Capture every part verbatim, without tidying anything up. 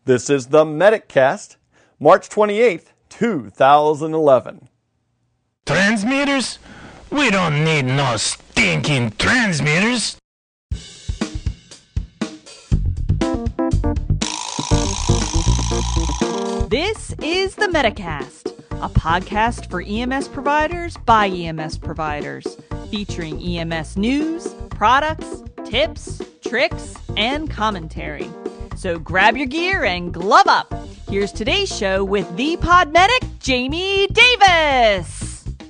This is the MedicCast, March twenty-eighth, two thousand eleven. Transmitters? We don't need no stinking transmitters. This is the MediCast, a podcast for E M S providers by E M S providers, featuring E M S news, products, tips, tricks, and commentary. So grab your gear and glove up. Here's today's show with the pod medic, Jamie Davis.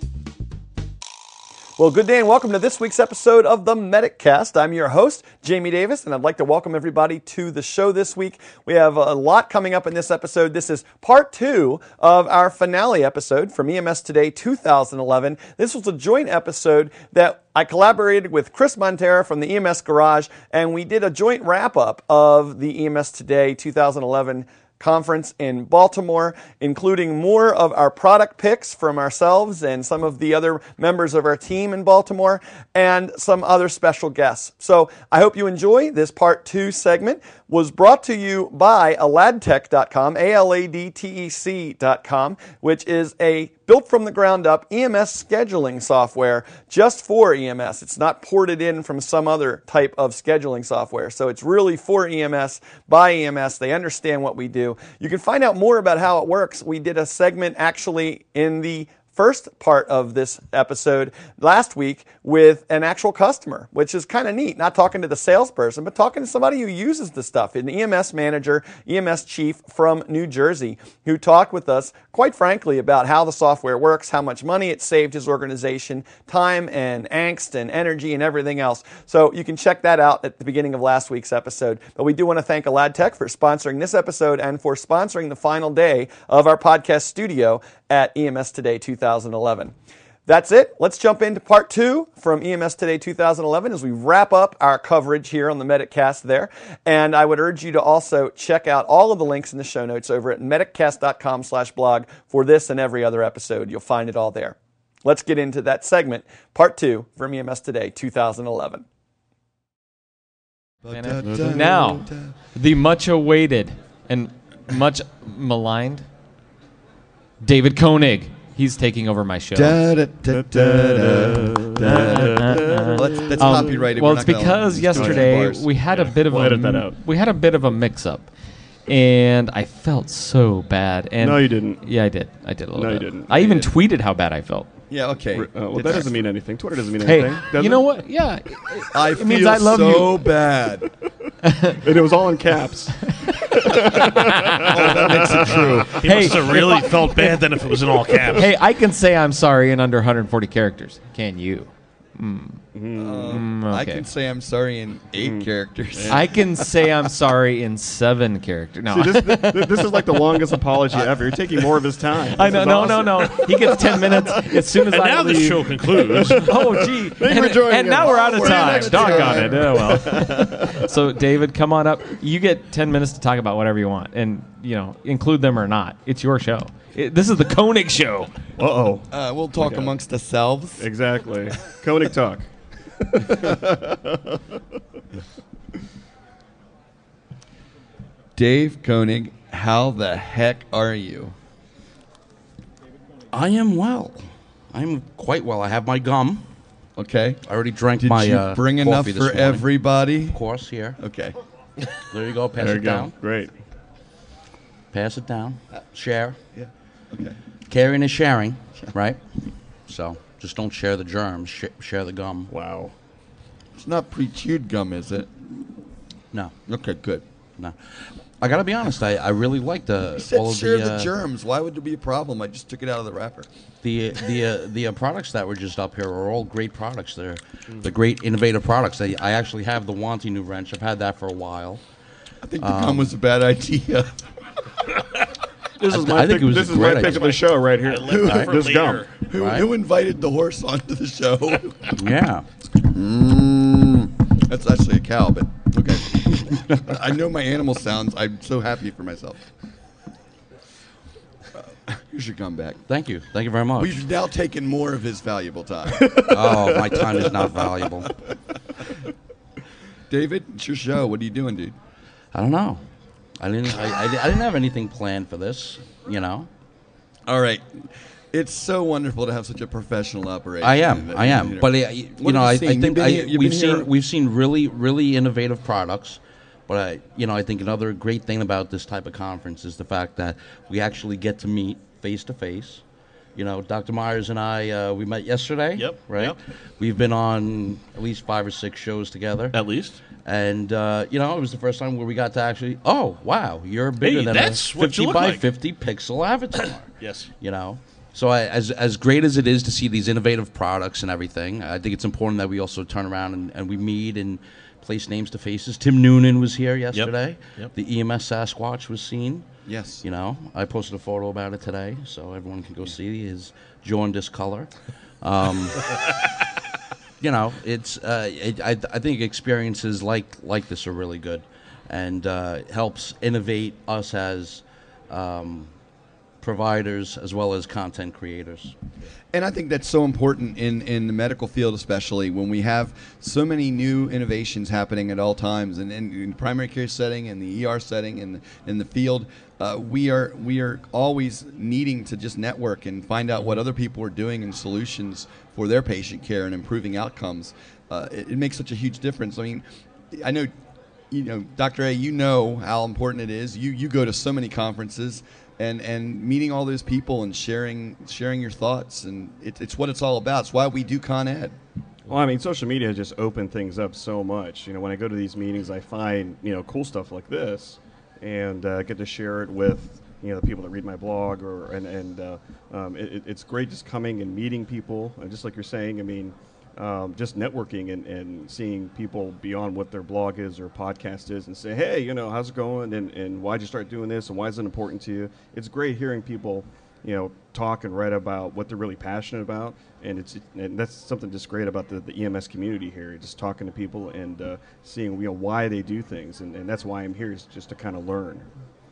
Well, good day and welcome to this week's episode of the MedicCast. I'm your host, Jamie Davis, and I'd like to welcome everybody to the show this week. We have a lot coming up in this episode. This is part two of our finale episode from E M S Today two thousand eleven. This was a joint episode that I collaborated with Chris Montera from the E M S Garage, and we did a joint wrap-up of the E M S Today two thousand eleven conference in Baltimore, including more of our product picks from ourselves and some of the other members of our team in Baltimore, and some other special guests. So I hope you enjoy this part two segment. Was brought to you by aladtech dot com, A L A D T E C dot com, which is a built from the ground up E M S scheduling software just for E M S. It's not ported in from some other type of scheduling software. So it's really for E M S, by E M S. They understand what we do. You can find out more about how it works. We did a segment actually in the first part of this episode last week with an actual customer, which is kind of neat. Not talking to the salesperson, but talking to somebody who uses the stuff, an E M S manager, E M S chief from New Jersey, who talked with us, quite frankly, about how the software works, how much money it saved his organization, time and angst and energy and everything else. So you can check that out at the beginning of last week's episode. But we do want to thank AladTech for sponsoring this episode and for sponsoring the final day of our podcast studio at E M S Today two thousand eleven. That's it. Let's jump into part two from E M S Today two thousand eleven as we wrap up our coverage here on the MedicCast there. And I would urge you to also check out all of the links in the show notes over at mediccast dot com slash blog for this and every other episode. You'll find it all there. Let's get into that segment, part two from E M S Today two thousand eleven. Now, the much awaited and much maligned David Koenig. He's taking over my show. Da, da, da, da, da, da. Well, that's, that's Um, copyrighted. well, We're it's not gonna because use yesterday bars. we had a Yeah, bit of we'll a edit that out. we had a bit of a mix-up, and I felt so bad. And No, you didn't. Yeah, I did. I did a little No, you bit. didn't. I No, you even didn't. tweeted how bad I felt. Yeah, okay. Uh, well, It's- that doesn't mean anything. Twitter doesn't mean Hey, anything. does you it? know what? Yeah, I it feel means I love so you. bad. And it was all in caps. That makes it true. He Hey, must have really felt bad then if it was in all caps. Hey, I can say I'm sorry in under one hundred forty characters. Can you? Um, Mm, I okay. can say I'm sorry in eight characters. I can say I'm sorry in seven characters. No, See, this, this, this is like the longest apology ever. You're taking more of his time. I This know. is No, awesome. no, no. He gets ten minutes as soon as And I now leave. the show concludes. Oh, gee. you and, for joining and now us. we're out of We're time. out of Doggone time. it. Oh, well. So, David, come on up. You get ten minutes to talk about whatever you want. And, you know, include them or not. It's your show. It, this is the Koenig Show. Uh-oh. Uh, we'll talk Okay. amongst ourselves. Exactly. Koenig talk. Dave Koenig, how the heck are you? I am well. I'm quite well. I have my gum. Okay. I already drank Did my you uh, bring enough coffee for this morning. everybody? Of course, here. Okay. There you go. Pass There it you go. down. Great. Pass it down. Share. Yeah. Okay. Caring is sharing, right? So just don't share the germs. Sh- share the gum. Wow. It's not pre-chewed gum, is it? No, Okay, good. no. I gotta be honest. I, I really like the You said all of share the the, uh, germs. Why would there be a problem? I just took it out of the wrapper. the the uh, the uh, products that were just up here are all great products. They're the great innovative products. I, I actually have the Wanty new wrench. I've had that for a while. I think the gum was a bad idea. This I is th- my I think pick, it was this a is my great pick idea. of the show right here. I left it for This later. gum. Who, Right. who invited the horse onto the show? Yeah. Mm, that's actually a cow, but okay. I know my animal sounds. I'm so happy for myself. Uh, here's your gum back. Thank you. Thank you very much. We've now taken more of his valuable time. Oh, my time is not valuable. David, it's your show. What are you doing, dude? I don't know. I didn't. I, I, I didn't have anything planned for this. You know. All right. It's so wonderful to have such a professional operation. I am. That, I am. you know. But uh, you What know, have I, you I seen? think You've I, been here- you've we've been seen here- we've seen really really innovative products. But I, you know, I think another great thing about this type of conference is the fact that we actually get to meet face to face. You know, Doctor Myers and I, uh, we met yesterday. Yep, Right. yep. We've been on at least five or six shows together. At least. And uh, you know, it was the first time where we got to actually. Oh, wow! You're bigger Hey, than that's a what you fifty look by like. fifty pixel avatar. Yes. You know, so I, as as great as it is to see these innovative products and everything, I think it's important that we also turn around and, and we meet and place names to faces. Tim Noonan was here yesterday. Yep. The E M S Sasquatch was seen. Yes. You know, I posted a photo about it today, so everyone can go see his jaundice color. Um, you know, it's uh, it, I, I think experiences like like this are really good, and uh, helps innovate us as um, providers as well as content creators. And I think that's so important in, in the medical field, especially when we have so many new innovations happening at all times, and in, in the primary care setting, and the E R setting, and in the field, uh, we are we are always needing to just network and find out what other people are doing and solutions for their patient care and improving outcomes. Uh, it, it makes such a huge difference. I mean, I know, you know, Doctor A, you know how important it is. You you go to so many conferences. And, and meeting all those people and sharing sharing your thoughts, and it, it's what it's all about. It's why we do Con Ed. Well, I mean, social media has just opened things up so much. You know, when I go to these meetings, I find, you know, cool stuff like this, and uh, get to share it with, you know, the people that read my blog, or and and uh, um, it, it's great just coming and meeting people, and just like you're saying, I mean, um, just networking and, and seeing people beyond what their blog is or podcast is, and say, hey, you know, how's it going, and, and why'd you start doing this, and why is it important to you? It's great hearing people, you know, talk and write about what they're really passionate about, and it's and that's something just great about the, the E M S community here, just talking to people and uh, seeing, you know, why they do things, and, and that's why I'm here, is just to kind of learn.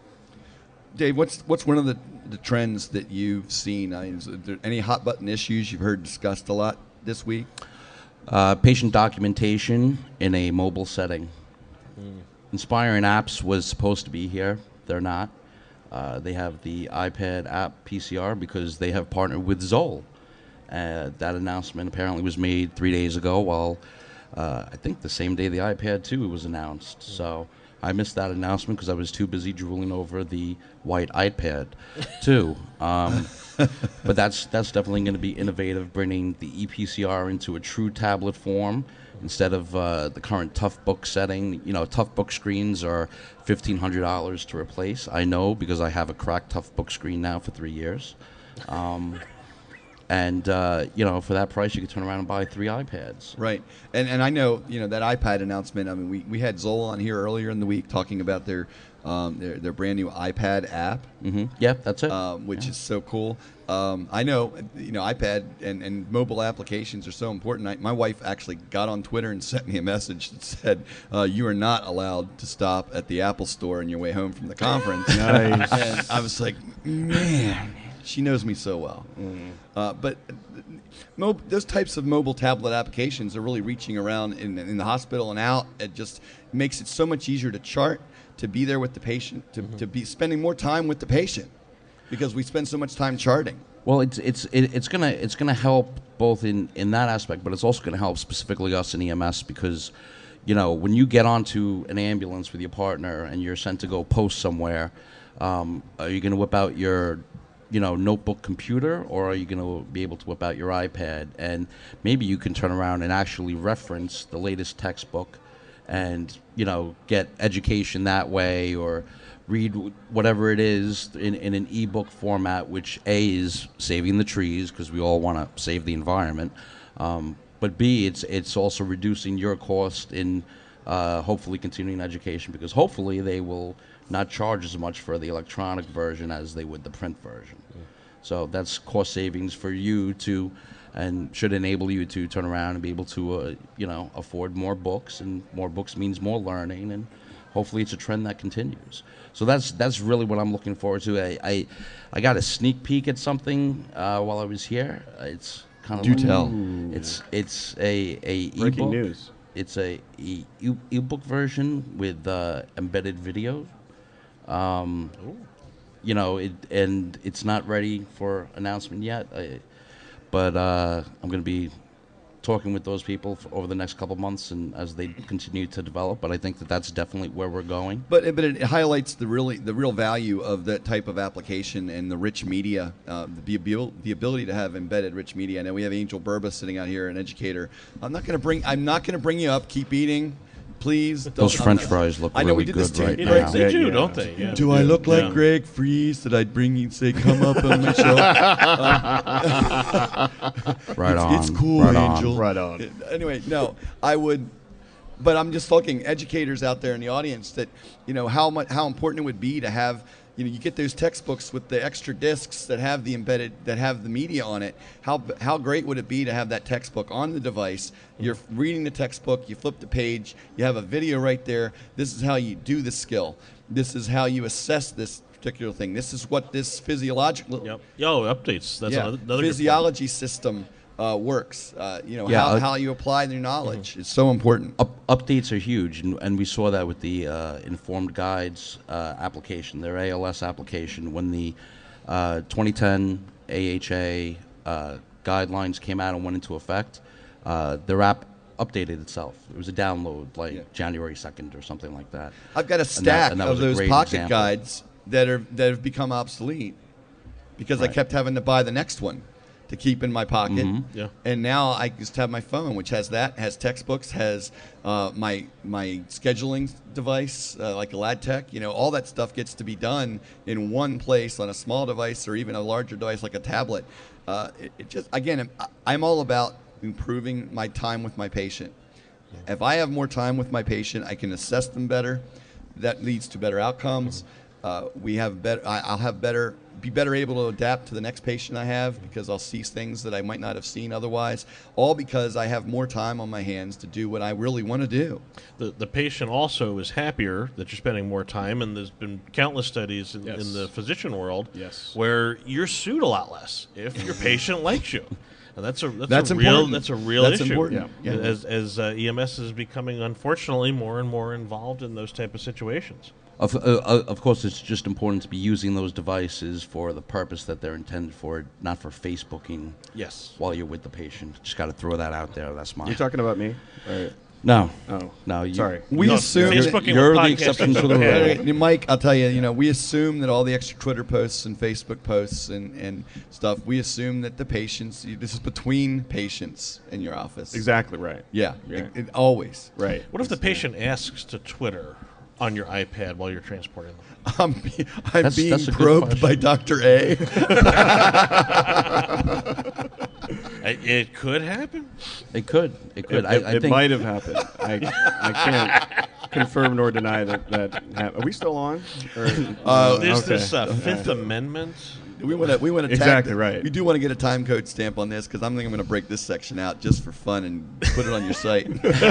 Dave, what's what's one of the, the trends that you've seen? I mean, is there any hot button issues you've heard discussed a lot this week? Uh, patient documentation in a mobile setting. Mm. Inspiring Apps was supposed to be here. They're not. Uh, they have the iPad app P C R because they have partnered with Zoll. Uh, that announcement apparently was made three days ago, while uh, I think the same day the iPad two was announced. Mm. So I missed that announcement because I was too busy drooling over the white iPad two. Um, but that's that's definitely going to be innovative, bringing the E P C R into a true tablet form instead of uh, the current tough book setting. You know, tough book screens are fifteen hundred dollars to replace. I know because I have a cracked tough book screen now for three years. Um, and, uh, you know, for that price, you could turn around and buy three iPads. Right. And and I know, you know, that iPad announcement, I mean, we, we had Zoll on here earlier in the week talking about their um, their, their brand new iPad app. Mm-hmm. Yeah, that's it. Um, which yeah. is so cool. Um, I know, you know, iPad and, and mobile applications are so important. I, my wife actually got on Twitter and sent me a message that said, uh, you are not allowed to stop at the Apple store on your way home from the conference. Nice. And I was like, man, she knows me so well. Mm. Uh, but mo- those types of mobile tablet applications are really reaching around in, in the hospital and out. It just makes it so much easier to chart, to be there with the patient, to, mm-hmm. to be spending more time with the patient, because we spend so much time charting. Well, it's it's it, it's gonna it's gonna help both in, in that aspect, but it's also gonna help specifically us in E M S because, you know, when you get onto an ambulance with your partner and you're sent to go post somewhere, um, are you gonna whip out your, you know, notebook computer, or are you gonna be able to whip out your iPad? And maybe you can turn around and actually reference the latest textbook, and, you know, get education that way, or read whatever it is in, in an ebook format, which A is saving the trees because we all want to save the environment, um, but B, it's it's also reducing your cost in uh, hopefully continuing education, because hopefully they will not charge as much for the electronic version as they would the print version. Mm. So that's cost savings for you to, and should enable you to turn around and be able to, uh, you know, afford more books, and more books means more learning, and hopefully it's a trend that continues. So that's that's really what I'm looking forward to. I I, I got a sneak peek at something uh, while I was here. It's kind of Do like, tell. It's it's a a Breaking ebook. news. It's a e- e- ebook version with uh, embedded video. Um, you know, it, and it's not ready for announcement yet. I, but uh, I'm going to be talking with those people for over the next couple months, and as they continue to develop. But I think that that's definitely where we're going. But but it highlights the really the real value of that type of application and the rich media, uh, the abil- the ability to have embedded rich media. I know we have Angel Burba sitting out here, an educator. I'm not going to bring I'm not going to bring you up. Keep eating, please. Don't- Those I'm French not- fries look I know we really did this good too. right They, now. they do, Yeah. don't they? Yeah. Do I look like Yeah. Greg Freeze? That I'd bring you and say, come up on my show? Right it's, on. It's cool, right on. Angel. Right on. Anyway, no, I would, but I'm just talking educators out there in the audience that, you know, how much, how important it would be to have, you know, you get those textbooks with the extra discs that have the embedded, that have the media on it. How how great would it be to have that textbook on the device? You're reading the textbook, you flip the page, you have a video right there. This is how you do the skill. This is how you assess this particular thing. This is what this physiological Yep. Yo, updates. That's yeah, another, another good point. physiology system uh, works. Uh, you know, Yeah, how, uh, how you apply your knowledge is so important. Up, updates are huge, and, and we saw that with the uh, Informed Guides uh, application, their A L S application. When the uh, twenty ten A H A uh, guidelines came out and went into effect, uh, their app updated itself. It was a download like Yeah. January second or something like that. I've got a And that- stack and that of was a those great pocket example. guides that are that have become obsolete because I Right. kept having to buy the next one to keep in my pocket. Mm-hmm. Yeah. And now I just have my phone, which has that, has textbooks, has uh, my my scheduling device, uh, like a LadTech. You know, all that stuff gets to be done in one place on a small device or even a larger device like a tablet. Uh, it, it just again, I'm, I'm all about improving my time with my patient. If I have more time with my patient, I can assess them better. That leads to better outcomes. Uh, we have better. I, I'll have better, be better able to adapt to the next patient I have because I'll see things that I might not have seen otherwise. All because I have more time on my hands to do what I really want to do. The, the patient also is happier that you're spending more time, and there's been countless studies in, Yes. in the physician world Yes. where you're sued a lot less if your patient likes you. And that's a that's, That's a real important. that's a real That's issue. important. Yeah. Yeah. As as uh, E M S is becoming unfortunately more and more involved in those type of situations. Of, uh, uh, of course, it's just important to be using those devices for the purpose that they're intended for, not for Facebooking Yes. while you're with the patient. Just got to throw that out there. That's my. You're talking about me? Or, no. oh, No. You, sorry. We No, assume that- Facebooking you're with the podcasting exception is to the okay. rule. Uh, Mike, I'll tell you, you know, we assume that all the extra Twitter posts and Facebook posts and, and stuff, we assume that the patients, you- this is between patients in your office. Exactly right. Yeah, Yeah. It, it always. Right. What if the patient asks to Twitter on your iPad while you're transporting them? I'm, be- I'm That's- being that's a good probed by question. Doctor A. I- It could happen. It could. It could. It, I, it, I it think. might have happened. I, I can't confirm nor deny that that happened. Are we still on? Or, Uh, There's okay. this uh, Fifth Amendment. We want to. We want to. Exactly right. We do want to get a time code stamp on this because I'm thinking I'm going to break this section out just for fun and put it on your site.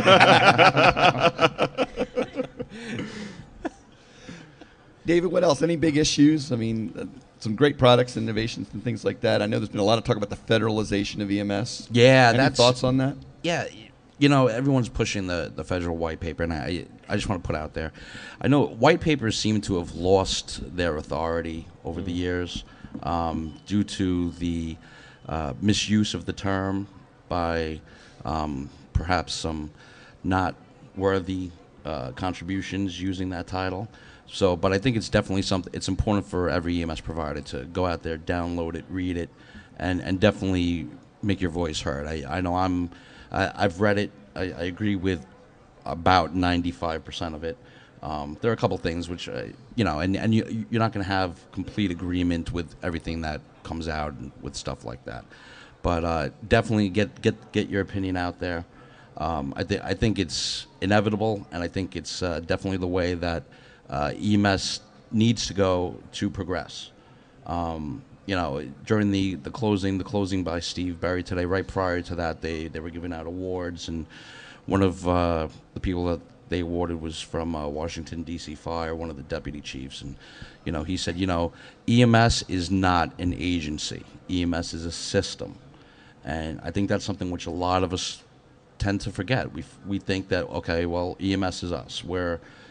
David, what else? Any big issues? I mean, uh, some great products, innovations, and things like that. I know there's been a lot of talk about the federalization of E M S. Yeah, Any that's thoughts on that? Yeah, you know, everyone's pushing the, the federal white paper, and I I just want to put out there, I know white papers seem to have lost their authority over the years um, due to the uh, misuse of the term by um, perhaps some not worthy uh, contributions using that title. So, but I think it's definitely something. It's important for every E M S provider to go out there, download it, read it, and and definitely make your voice heard. I I know I'm. I, I've read it. I, I agree with about ninety-five percent of it. Um, there are a couple things which, uh, you know, and, and you, you're not going to have complete agreement with everything that comes out and with stuff like that. But uh, definitely get, get, get your opinion out there. Um, I, th- I think it's inevitable, and I think it's uh, definitely the way that uh, E M S needs to go to progress. Um, you know, during the, the closing, the closing by Steve Berry today, right prior to that, they, they were giving out awards, and one of uh, the people that they awarded was from uh, Washington, D C Fire, one of the deputy chiefs, and, you know, he said, you know, E M S is not an agency. E M S is a system, and I think that's something which a lot of us tend to forget. We, f- we think that, okay, well, E M S is us. We're,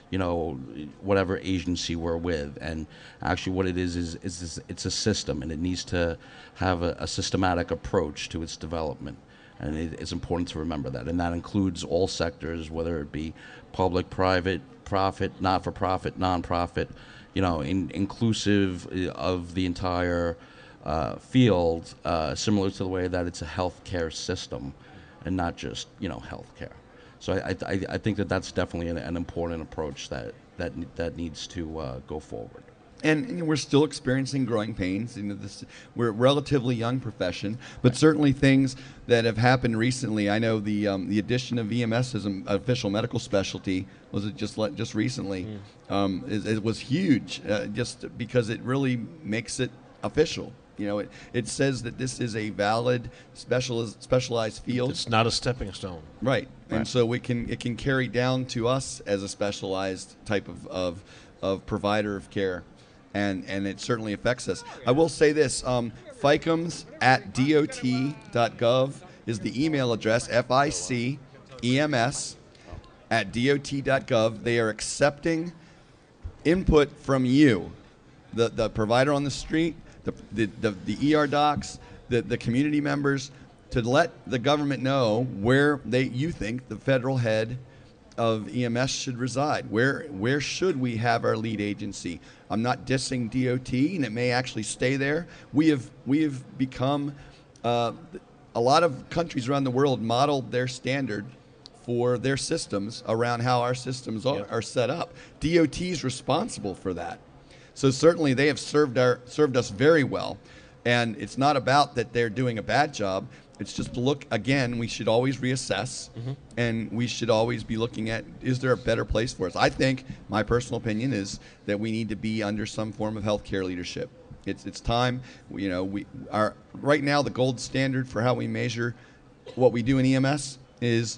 you know, whatever agency we're with. And actually what it is is, is this, it's a system, and it needs to have a, a systematic approach to its development. And it, it's important to remember that. And that includes all sectors, whether it be public, private, profit, not-for-profit, non-profit, you know, in, inclusive of the entire uh, field, uh, similar to the way that it's a healthcare system and not just, you know, healthcare. So I, I, I think that that's definitely an, an important approach that, that, that needs to uh, go forward. And, and we're still experiencing growing pains. You know, this, we're a relatively young profession, but certainly things that have happened recently. I know the um, the addition of E M S as an official medical specialty was it just let, just recently. Mm. Um, it, it was huge, uh, just because it really makes it official. You know, it, it says that this is a valid specialized specialized field. It's not a stepping stone. Right. And Right. so it can it can carry down to us as a specialized type of of, of provider of care. And, and it certainly affects us. I will say this, um, ficums at dot dot gov is the email address, F I C E M S at dot dot gov. They are accepting input from you, the, the provider on the street, the, the, the, the E R docs, the, the community members, to let the government know where they you think the federal head of E M S should reside. Where where should we have our lead agency? I'm not dissing D O T, and it may actually stay there. We have we have become uh, a lot of countries around the world modeled their standard for their systems around how our systems are, Yep. are set up. D O T is responsible for that. So certainly they have served our served us very well, and it's not about that they're doing a bad job. It's just to look, again, we should always reassess, mm-hmm. and we should always be looking at, is there a better place for us? I think, my personal opinion is that we need to be under some form of healthcare leadership. It's it's time, you know, we are, right now the gold standard for how we measure what we do in E M S is,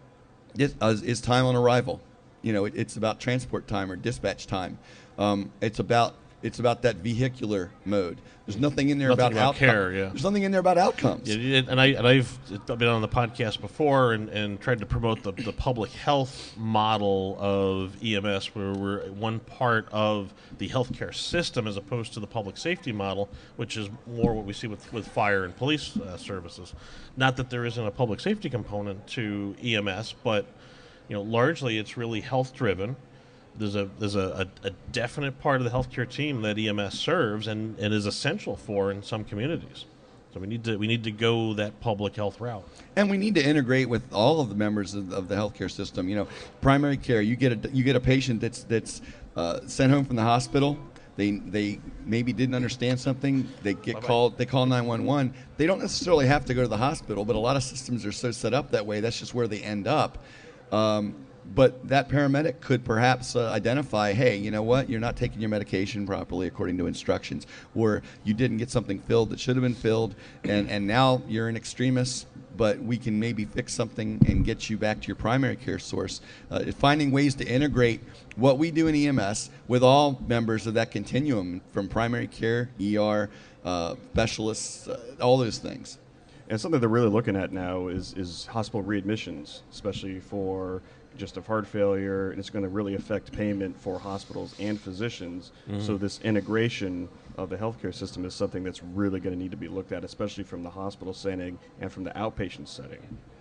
is, is time on arrival. You know, it, it's about transport time or dispatch time. Um, it's about It's about that vehicular mode. There's nothing in there Nothing about, about outcome. care, yeah. There's nothing in there about outcomes. Yeah, and I and I've been on the podcast before and, and tried to promote the, the public health model of E M S, where we're one part of the healthcare system as opposed to the public safety model, which is more what we see with, with fire and police uh, services. Not that there isn't a public safety component to E M S, but you know, largely it's really health driven. There's a there's a, a, a definite part of the healthcare team that E M S serves and, and is essential for in some communities. So we need to we need to go that public health route. And we need to integrate with all of the members of, of the healthcare system. You know, primary care. You get a you get a patient that's that's uh, sent home from the hospital. They they maybe didn't understand something. They get Bye-bye. called. They call nine one one. They don't necessarily have to go to the hospital, but a lot of systems are so set up that way. That's just where they end up. Um, But that paramedic could perhaps uh, identify, hey, you know what, you're not taking your medication properly according to instructions, or you didn't get something filled that should have been filled, and, and now you're an extremist, but we can maybe fix something and get you back to your primary care source. Uh, finding ways to integrate what we do in E M S with all members of that continuum, from primary care, E R, uh, specialists, uh, all those things. And something they're really looking at now is, is hospital readmissions, especially for congestive heart failure, and it's going to really affect payment for hospitals and physicians. Mm-hmm. So this integration of the healthcare system is something that's really going to need to be looked at, especially from the hospital setting and from the outpatient setting.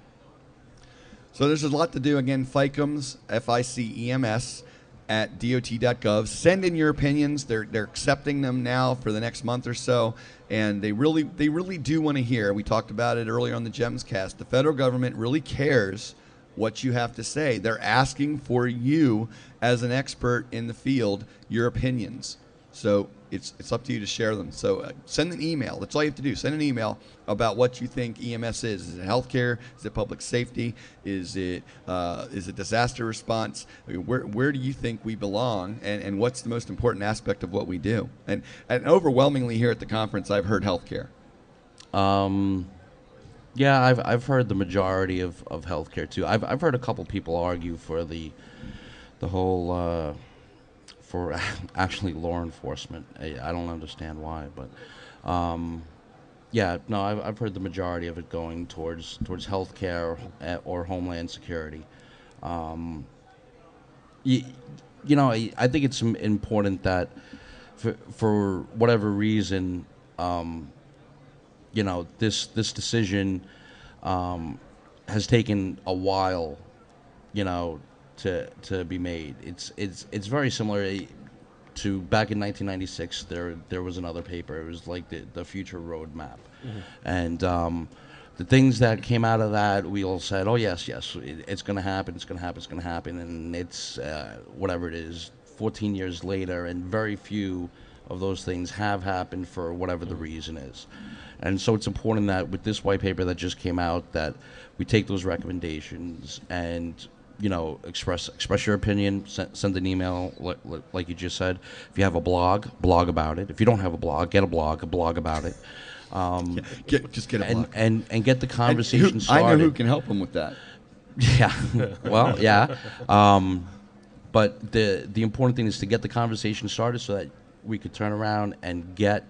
So there's a lot to do. Again, FICEMS, F I C E M S, at dot dot gov. Send in your opinions. They're they're accepting them now for the next month or so, and they really they really do want to hear. We talked about it earlier on the GEMS cast. The federal government really cares what you have to say. They're asking for you, as an expert in the field, your opinions. So it's it's up to you to share them. So uh, send an email. That's all you have to do. Send an email about what you think E M S is. Is it healthcare? Is it public safety? Is it uh, is it disaster response? I mean, where where do you think we belong? And, and what's the most important aspect of what we do? And, and overwhelmingly here at the conference, I've heard healthcare. Um, yeah, I've I've heard the majority of, of healthcare too. I've I've heard a couple people argue for the the whole uh, for actually law enforcement. I, I don't understand why, but um, yeah, no, I've I've heard the majority of it going towards towards healthcare or homeland security. Um, y- you know, I, I think it's im- important that for, for whatever reason, um, you know, this this decision um, has taken a while, you know, to to be made. It's it's it's very similar to back in nineteen ninety-six. There there was another paper. It was like the the future roadmap, mm-hmm. and um, the things that came out of that, we all said, "Oh yes, yes, it, it's going to happen. It's going to happen. It's going to happen." And it's uh, whatever it is, fourteen years later, and very few of those things have happened for whatever the reason is. And so it's important that with this white paper that just came out, that we take those recommendations and, you know, express express your opinion, send, send an email, like, like you just said. If you have a blog, blog about it. If you don't have a blog, get a blog, a blog about it. Um, yeah, get, just get a and, blog. And, and get the conversation who, started. I know who can help them with that. Yeah, well, yeah. Um, but the the important thing is to get the conversation started so that we could turn around and get,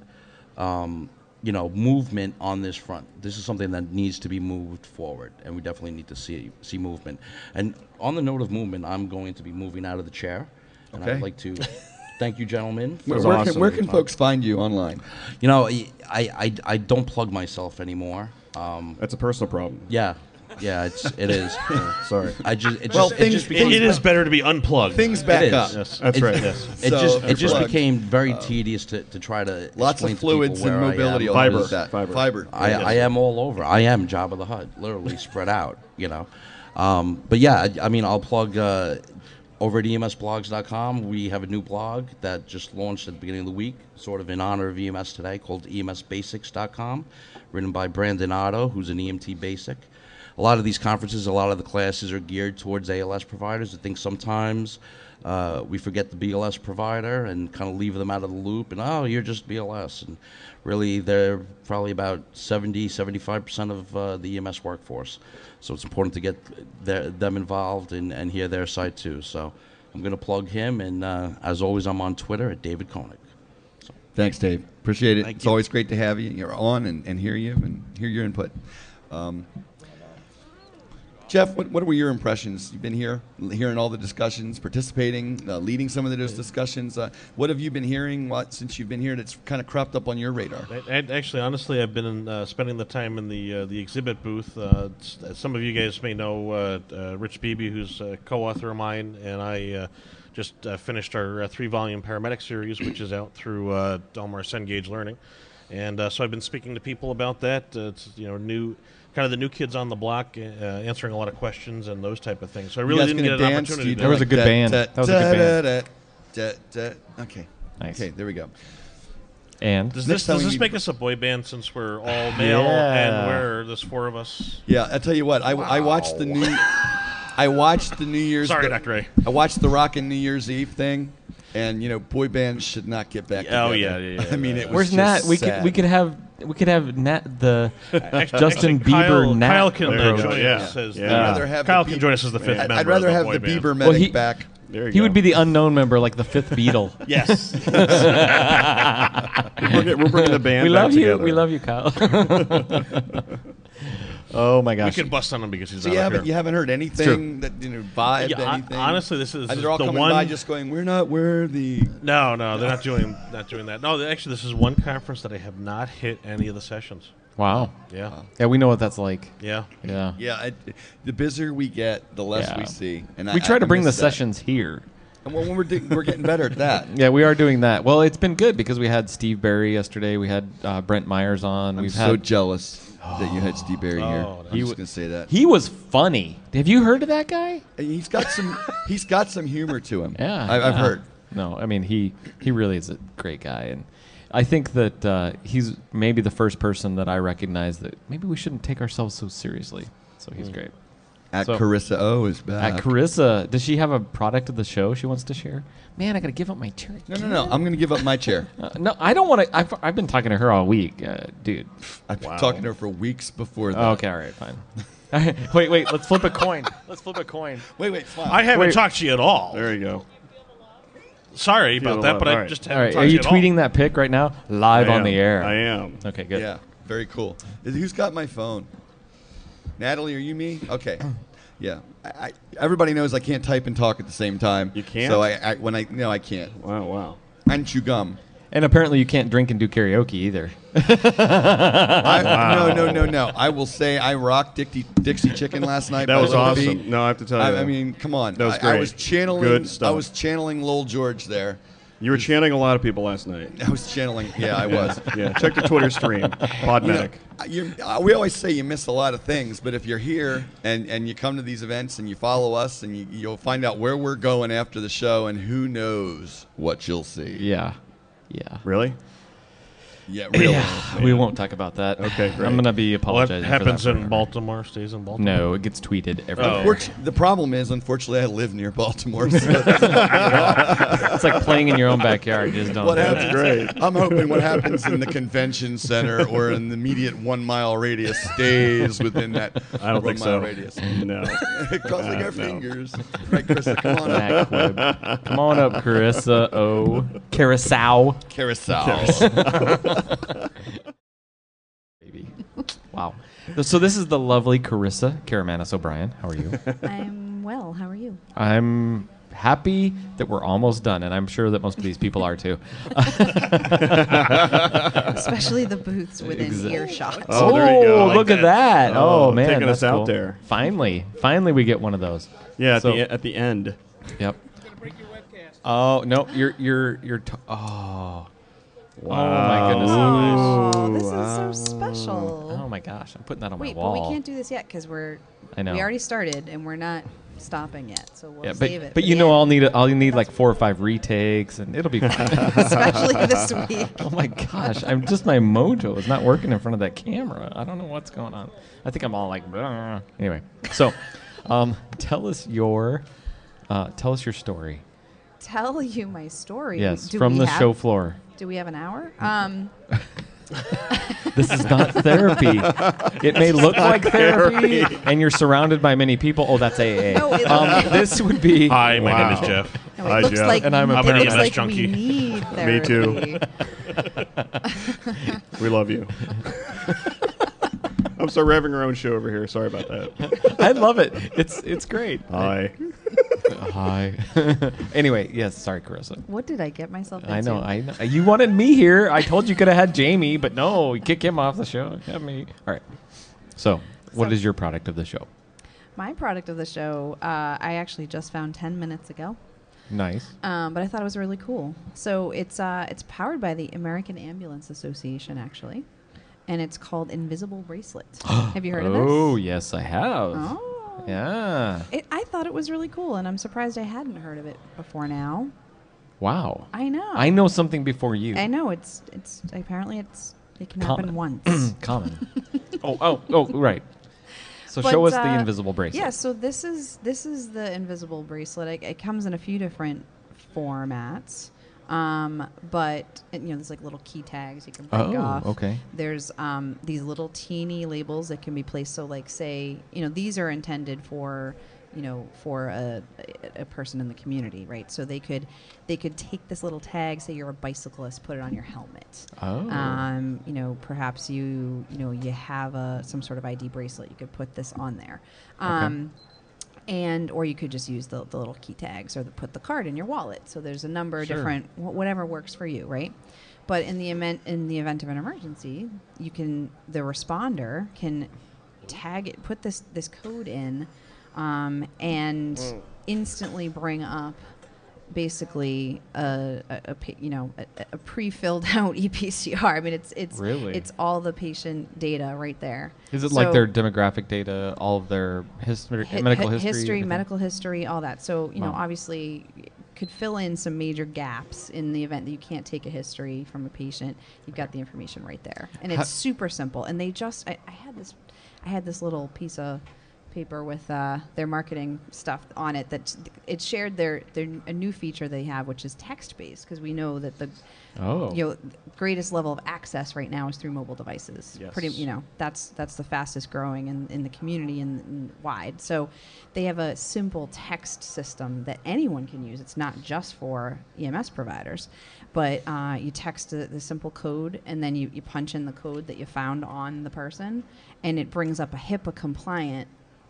um, you know, movement on this front. This is something that needs to be moved forward, and we definitely need to see see movement. And on the note of movement, I'm going to be moving out of the chair, and Okay. I'd like to thank you, gentlemen. For Where, where awesome. can, where can folks find you online? You know, I, I, I don't plug myself anymore. Um, That's a personal problem. yeah, yeah, it's it is. Yeah, sorry. I just it Well, just, things- it just It, became it is better to be unplugged. Things back is. up. Yes. That's It- right. Yes. It So, just it just unplugged. became very tedious to, to try to Lots explain of to fluids people and where mobility. I all am. Fiber. of that. Fiber. Fiber. I, Yes. I am all over. I am Jabba the Hutt, literally spread out. You know, um, but yeah, I, I mean, I'll plug uh, over at E M S blogs dot com. We have a new blog that just launched at the beginning of the week, sort of in honor of E M S today, called E M S basics dot com, written by Brandon Otto, who's an E M T basic. A lot of these conferences, a lot of the classes are geared towards A L S providers. I think sometimes uh, we forget the B L S provider and kind of leave them out of the loop. And, oh, you're just B L S. And really, they're probably about seventy, seventy-five percent of uh, the E M S workforce. So it's important to get their, them involved and, and hear their side, too. So I'm going to plug him. And uh, as always, I'm on Twitter at David Koenig. Thanks, Dave. Appreciate it. Thank it's you. always great to have you. You're on and, and hear you and hear your input. Um, Jeff, what, what were your impressions? You've been here, hearing all the discussions, participating, uh, leading some of those discussions. Uh, what have you been hearing what, since you've been here that's kind of cropped up on your radar? I, I- actually, honestly, I've been in, uh, spending the time in the uh, the exhibit booth. Uh, s- some of you guys may know uh, uh, Rich Beebe, who's a co-author of mine, and I uh, just uh, finished our uh, three-volume paramedic series, which is out through uh, Del Mar Cengage Learning. And uh, so I've been speaking to people about that. Uh, it's you know new, kind of the new kids on the block, uh, answering a lot of questions and those type of things. So I You really guys didn't gonna get an dance? Do opportunity. you to do There was a like good that, band. that, That was a good band. da, da, da, da. Okay. Nice. Okay, there we go. And Does Next this time does we this need- make us a boy band since we're all male Yeah. and we're there's four of us? Yeah, I tell you what, I, I watched the new, I watched the New Year's. Sorry, the- Doctor A. I watched the Rockin' New Year's Eve thing, and you know, boy bands should not get back Oh, together. yeah, yeah, yeah, I mean, yeah. it was where's just Nat? We sad. could we could have we could have Nat the Actually, Justin actually, Bieber Kyle, Nat. Kyle can There uh, you go, join yeah. us as Yeah. the, I'd rather have Kyle the can Bieber- join us as the fifth I'd, member. I'd rather of the have boy the band. Bieber medic Well, he- back. There you He go. would be the unknown member, like the fifth Beatle. Yes. We're, get- we're bringing the band we back love you. together. We love you, Kyle. oh my we gosh. can bust on him because he's So not you up haven't here. you haven't heard anything that you know vibed Yeah, hon- anything? honestly, this is, And this they're all is the coming one. by just going, we're not worthy. no, no, they're not doing not doing that. No, actually, this is one conference that I have not hit any of the sessions. Wow. Yeah, Yeah, we know what that's like. yeah. Yeah. Yeah, I, the busier we get, the less Yeah. we see. And We I, try I to bring the miss that. sessions here. And well, when we're di- we're getting better at that. Yeah, we are doing that. Well, it's been good because we had Steve Barry yesterday. We had uh, Brent Myers on. I'm We've so had jealous that you had Steve Barry here. Oh, I'm he just w- gonna say that. he was funny. Have you heard of that guy? He's got some. He's got some humor to him. Yeah, I, I've yeah. heard. No, I mean he he really is a great guy, and I think that uh, he's maybe the first person that I recognize that maybe we shouldn't take ourselves so seriously. So he's great. At So- Carissa O is back. At Carissa, does she have a product of the show she wants to share? Man, I gotta give up my chair. no, no, no. I'm going to give up my chair. Uh, no, I don't want to. I've, I've been talking to her all week, uh, dude. I've been Wow. talking to her for weeks before that. Oh, okay, all right, fine. wait, wait. Let's flip a coin. Let's flip a coin. Wait, wait, smile. I haven't Wait. talked to you at all. There you go. Sorry Feel about that, the but love. I All right. just All haven't right, talked are to you you at tweeting that pic right now, live I on am. the air? I am. Okay, good. Yeah, very cool. Is- Who's got my phone? Natalie, are you me? Okay. Yeah, I, I, everybody knows I can't type and talk at the same time. You can't? So I, I when I no, I can't. Wow, wow. And chew gum. And apparently you can't drink and do karaoke either. I, No, no, no, no. I will say I rocked Dixie, Dixie Chicken last night. That by was Lil awesome. Peep. No, I have to tell you. I, I mean, come on. That was I, I great. was channeling. Good stuff. I was channeling Lil George there. You were chanting a lot of people last night. I was channeling. Yeah, I was. Yeah, check the Twitter stream. You know, Podmedic. you're, uh, we always say you miss a lot of things, but if you're here and, and you come to these events and you follow us, and you, you'll find out where we're going after the show, and who knows what you'll see. Yeah. Yeah. Really? Yeah, really. Yeah, we won't talk about that. Okay, great. I'm going to be What apologizing happens for that in forever. Baltimore stays in Baltimore. No, it gets tweeted everywhere. Unfortunately, the problem is, unfortunately, I live near Baltimore. So It's like playing in your own backyard. You just don't what do it. happens? great. I'm hoping what happens in the convention center or in the immediate one mile radius stays within that I don't one think mile so. radius. No. Crossing Uh, our no. fingers. Right, Krista, come on up. Mac Webb. Come on up, Carissa. Oh, Carousel. Carousel. Baby. Wow. So this is the lovely Carissa Karamanis O'Brien. How are you? I'm well. How are you? I'm happy that we're almost done, and I'm sure that most of these people are too. Especially the booths within Exa- earshot. Oh, there you go. I like look at that. that. Oh, Oh, man. taking us that's out cool. there. Finally. Finally, we get one of those. Yeah, at, So- the, e- at the end. Yep. Oh, no. You're, you're, you're, t- oh. Oh, my goodness. Oh, this wow. is so special. Oh, my gosh. I'm putting that on Wait, my but wall. we can't do this yet because we're I know. we already started and we're not stopping yet. So we'll Yeah, save but, it. but for you the know, end. I'll need a, I'll need like four or five retakes, and it'll be fine. especially this week. Oh my gosh, I'm just my mojo is not working in front of that camera. I don't know what's going on. I think I'm all like, "Blah." Anyway. So, um, tell us your, uh, tell us your story. Tell you my story. Yes, Do from we the have- show floor. Do we have an hour? Um, This is not therapy. It may look like therapy, and you're surrounded by many people. Oh, that's A A. No, it- um, this would be. Hi, my Wow. name is Jeff. no, it Hi, looks Jeff. like And I'm a it I'm an looks E M S like junkie. we need Me therapy. too. We love you. I'm sorry, we're having our own show over here. Sorry about that. I love it. It's it's great. Hi. Hi. Anyway, yes. Sorry, Carissa. What did I get myself into? I know, I know. You wanted me here. I told you could have had Jamie, but no, you kick him off the show. Have me. All right. So, what So- is your product of the show? My product of the show, uh, I actually just found ten minutes ago. Nice. Um, but I thought it was really cool. So it's uh, it's powered by the American Ambulance Association, actually, and it's called Invisible Bracelet. Have you heard of this? Oh, yes, I have. Oh. Yeah. It, I thought it was really cool, and I'm surprised I hadn't heard of it before now. Wow. I know. I know something before you. I know it's it's apparently it's it can Common. happen once. Common. oh, oh, oh, right. So But, show us the uh, invisible bracelet. Yeah, so this is this is the invisible bracelet. It, it comes in a few different formats, um, but it, you know there's like little key tags you can break Oh, off. okay. There's um, these little teeny labels that can be placed. So like say you know these are intended for you know for a, a, a person in the community, right? So they could they could take this little tag. Say you're a bicyclist, put it on your helmet. Oh. Um, you know, perhaps you, you know, you have a some sort of I D bracelet. You could put this on there, um, and or you could just use the, the little key tags or the, put the card in your wallet. So there's a number of Sure. different wh- whatever works for you, right? But in the event in the event of an emergency, you can the responder can tag it, put this this code in, um, and instantly bring up basically a, a, a pa- you know a, a pre-filled out E P C R. I mean it's it's Really? it's all the patient data right there. Is it So like their demographic data, all of their history, hi- medical hi- history? everything? medical history, all that. So you know Wow. obviously could fill in some major gaps in the event that you can't take a history from a patient. You've got the information right there, and it's Ha- super simple. And they just I, I had this I had this little piece of paper with uh, their marketing stuff on it that it shared their, their a new feature they have, which is text based, because we know that the Oh. you know greatest level of access right now is through mobile devices. Yes. Pretty you know that's that's the fastest growing in, in the community and, and wide. So they have a simple text system that anyone can use. It's not just for E M S providers, but uh, you text the, the simple code and then you, you punch in the code that you found on the person, and it brings up a HIPAA compliant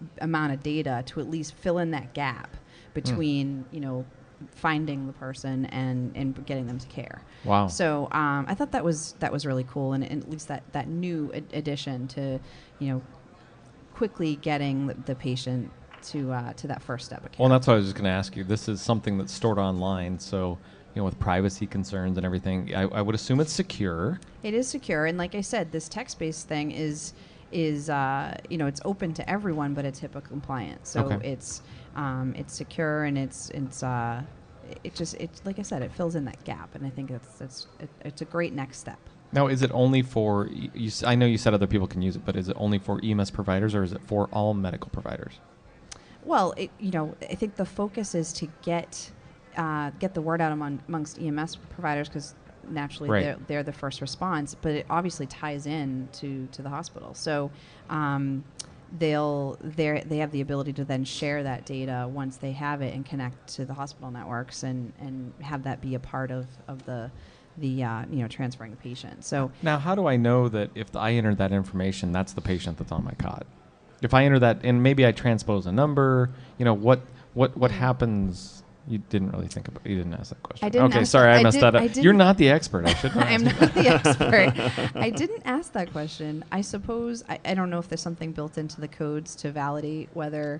amount of data to at least fill in that gap between, you know, finding the person and, and getting them to care. Wow. So um, I thought that was that was really cool, and, and at least that, that new ad- addition to, you know, quickly getting the, the patient to uh, to that first step of care. Well, that's what I was just going to ask you. This is something that's stored online, so you know, with privacy concerns and everything, I, I would assume it's secure. It is secure, and like I said, this text-based thing is is uh, you know, it's open to everyone, but it's HIPAA compliant. So Okay. it's um, it's secure, and it's it's uh, it just it's like I said, it fills in that gap, and I think it's it's it, it's a great next step. Now, is it only for? You, you, s- I know you said other people can use it, but is it only for E M S providers, or is it for all medical providers? Well, it, you know, I think the focus is to get uh, get the word out among, amongst E M S providers, because naturally Right. they're, they're the first response, but it obviously ties in to, to the hospital. So um, they'll they they have the ability to then share that data once they have it and connect to the hospital networks and, and have that be a part of, of the the uh, you know, transferring the patient. So Now, how do I know that if I enter that information, that's the patient that's on my cot? If I enter that, and maybe I transpose a number, you know, what what what happens? You didn't really think about. You didn't ask that question. I didn't Okay, ask sorry, that- I I messed did- that I up. didn't- You're not the expert. I should. have I'm asked not the expert. I didn't ask that question. I suppose I, I don't know if there's something built into the codes to validate whether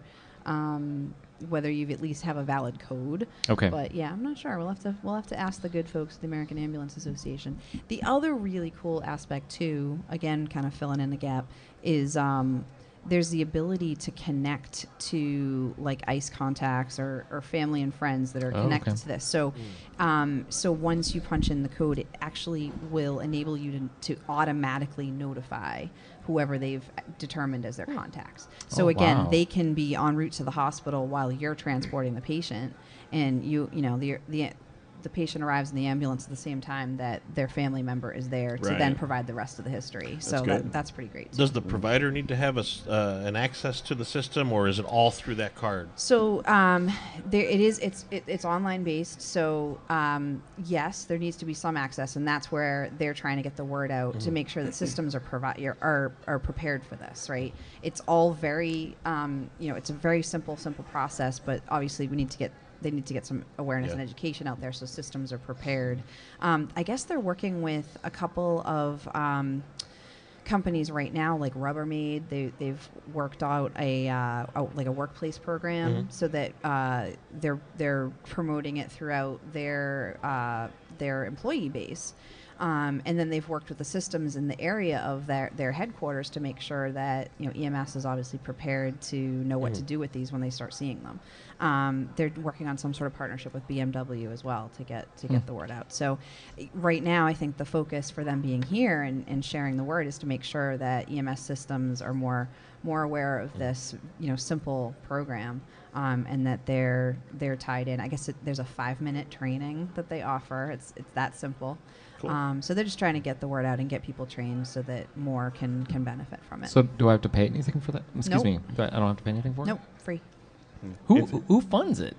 um, whether you at least have a valid code. Okay. But yeah, I'm not sure. We'll have to we'll have to ask the good folks at the American Ambulance Association. The other really cool aspect too, again, kind of filling in the gap, is um, there's the ability to connect to like ICE contacts or, or family and friends that are Oh, connected okay. to this. So, um, so once you punch in the code, it actually will enable you to, to automatically notify whoever they've determined as their contacts. So Oh, again, wow. they can be en route to the hospital while you're transporting the patient, and you you know the the the patient arrives in the ambulance at the same time that their family member is there to Right. then provide the rest of the history. so good. that, that's pretty great. Does the provider need to have a s uh, an access to the system, or is it all through that card? So um, there it is. It's it, it's online based. So um, yes, there needs to be some access, and that's where they're trying to get the word out to make sure that systems are provi- are are prepared for this. Right. It's all very um, you know, it's a very simple simple process, but obviously we need to get they need to get some awareness Yeah. and education out there so systems are prepared. Um, I guess they're working with a couple of um, companies right now, like Rubbermaid. They, they've worked out a, uh, a like a workplace program so that uh, they're they're promoting it throughout their uh, their employee base. Um, and then they've worked with the systems in the area of their, their headquarters to make sure that, you know, E M S is obviously prepared to know what to do with these when they start seeing them. Um, they're working on some sort of partnership with B M W as well to get to get the word out. So i- right now, I think the focus for them being here and, and sharing the word is to make sure that E M S systems are more more aware of this, you know, simple program. Um, and that they're they're tied in. I guess it, there's a five minute training that they offer. It's it's that simple. Um, so they're just trying to get the word out and get people trained so that more can can benefit from it. So, do I have to pay anything for that? Excuse Nope. me. Do I, I don't have to pay anything for nope, free. it. Who who funds it?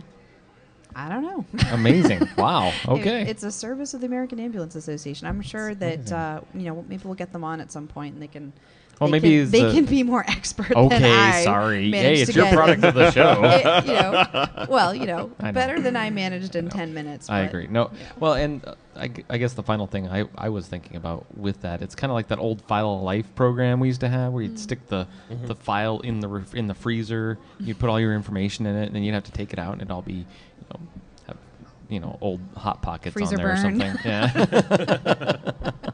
I don't know. Amazing. Wow. It- Okay. it's a service of the American Ambulance Association. I'm sure that uh, you know, maybe we'll get them on at some point and they can. Well, they maybe can, it's they a- can be more expert than Okay, I. sorry. managed Hey, it's to your get. product of the show. It- you know, well, you know, I know. better than I managed in ten minutes. I but- agree. No, yeah. well, and uh, I, g- I guess the final thing I, I was thinking about with that, it's kind of like that old file of life program we used to have, where you'd stick the the file in the ref- in the freezer, you'd put all your information in it, and then you'd have to take it out, and it'd all be, you know, have, you know, old hot pockets Freezer on there burn. or something. Yeah.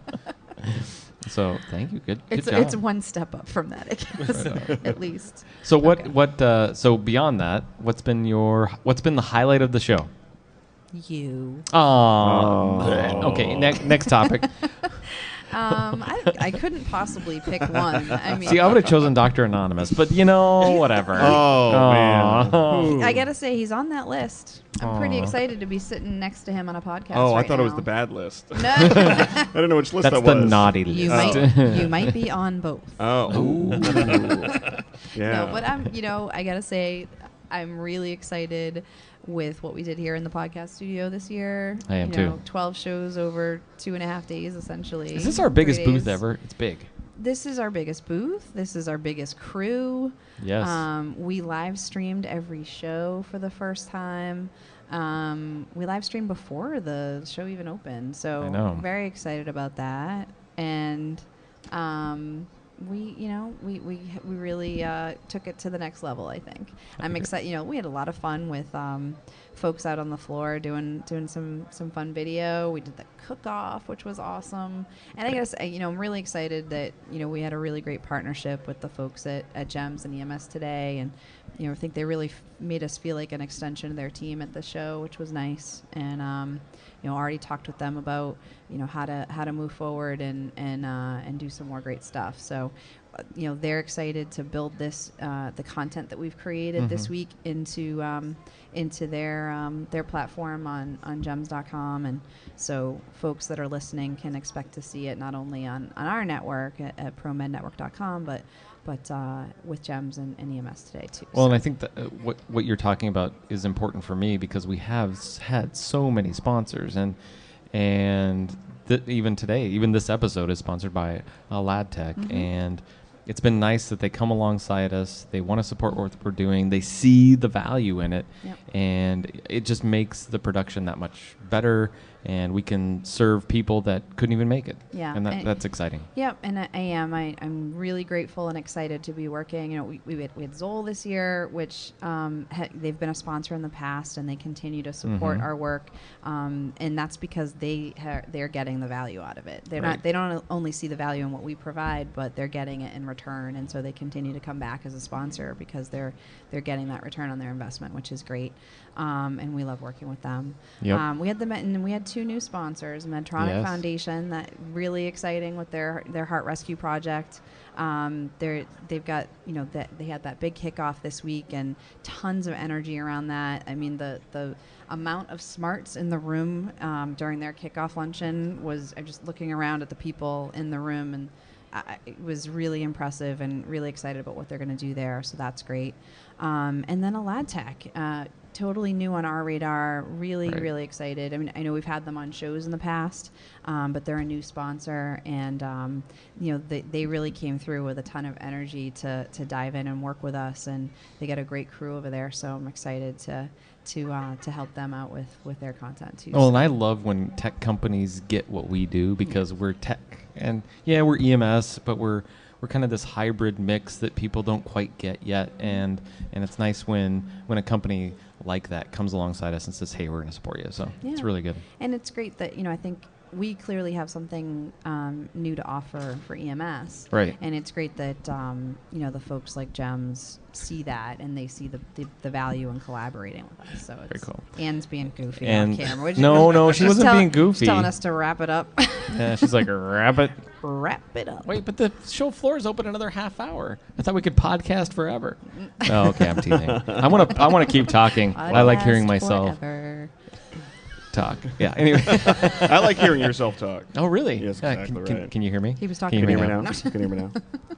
So thank you. Good. Good It's job. it's one step up from that, I guess, Right on. at least. So what Okay. what uh, so beyond that, what's been your what's been the highlight of the show? You. Aww. Okay. Next next topic. Um, I, I couldn't possibly pick one. I mean, See, I would have chosen Doctor Anonymous, but you know, whatever. Oh, man. Aw. I gotta say he's on that list. I'm pretty Aw. excited to be sitting next to him on a podcast. Oh, I right thought it was now. the bad list. No, I didn't know which list That's that the was. naughty list. you might you might be on both. Oh. Yeah. No, but I'm you know I gotta say I'm really excited with what we did here in the podcast studio this year. I am you know, too. twelve shows over two and a half days, essentially. Is this our Three biggest booth days. ever? It's big. this is our biggest booth. This is our biggest crew. Yes. Um, we live streamed every show for the first time. Um, we live streamed before the show even opened. So I know. very excited about that. And um, we, you know, we we we really uh, took it to the next level, I think. I'm excited. You know, we had a lot of fun with um, folks out on the floor doing doing some some fun video. We did the cook-off, which was awesome. And I guess, you know, I'm really excited that, you know, we had a really great partnership with the folks at, at GEMS and E M S today. And, you know, I think they really f- made us feel like an extension of their team at the show, which was nice. And, um, you know, already talked with them about, you know, how to how to move forward and and uh, and do some more great stuff. So, uh, you know, they're excited to build this uh, the content that we've created Mm-hmm. this week into um, into their um, their platform on on gems dot com, and so folks that are listening can expect to see it not only on, on our network at, at pro med network dot com, but but uh, with GEMS and, and E M S today too. Well, so. and I think that uh, what what you're talking about is important for me because we have s- had so many sponsors, and and th- even today, even this episode is sponsored by uh, LadTech, Mhm. and it's been nice that they come alongside us. They want to support what we're doing. They see the value in it, Yep. and it just makes the production that much better. And we can serve people that couldn't even make it. Yeah, and that, and- that's exciting. Yep, and I, I am. I, I'm really grateful and excited to be working. You know, we, we, had, we had Zoll this year, which um, ha- they've been a sponsor in the past, and they continue to support Mhm. our work. Um, and that's because they ha- they're getting the value out of it. They're Right. not. They don't only see the value in what we provide, but they're getting it in return, and so they continue to come back as a sponsor because they're they're getting that return on their investment, which is great. Um, and we love working with them. Yep. Um, we had the and we had two new sponsors, Medtronic Yes. Foundation, that really exciting with their their heart rescue project. Um, they're they've got you know that they had that big kickoff this week and tons of energy around that. I mean the the amount of smarts in the room um, during their kickoff luncheon was I'm just looking around at the people in the room and. I, it was really impressive and really excited about what they're going to do there. So that's great. Um, and then a LadTech, uh, totally new on our radar. Really, Right. really excited. I mean, I know we've had them on shows in the past, um, but they're a new sponsor, and um, you know they, they really came through with a ton of energy to to dive in and work with us, and they got a great crew over there. So I'm excited to to uh, to help them out with with their content too. Oh, and So- I love when tech companies get what we do because we're tech, and yeah, we're E M S, but we're we're kind of this hybrid mix that people don't quite get yet, and and it's nice when when a company like that comes alongside us and says, "Hey, we're going to support you." So it's Yeah. really good. And it's great that, you know, I think we clearly have something um, new to offer for E M S. Right. And it's great that, um, you know, the folks like GEMS see that and they see the, the, the value in collaborating with us. So it's cool. Anne's being goofy And- on camera. Which no, no, she she's wasn't tell- being goofy. She's telling us to wrap it up. Yeah, she's like, "Rabbit." wrap it up. Wait, but the show floor is open another half hour. I thought we could podcast forever. Oh, okay, I'm teasing. I want to. I want to keep talking. I like hearing Podcast myself forever. talk. Yeah. Anyway. I like hearing yourself talk. Oh, really? Yes, Yeah, exactly can, can, right. can you hear me? He was Can talking you Can you hear hear me me now? now? Can you hear me now?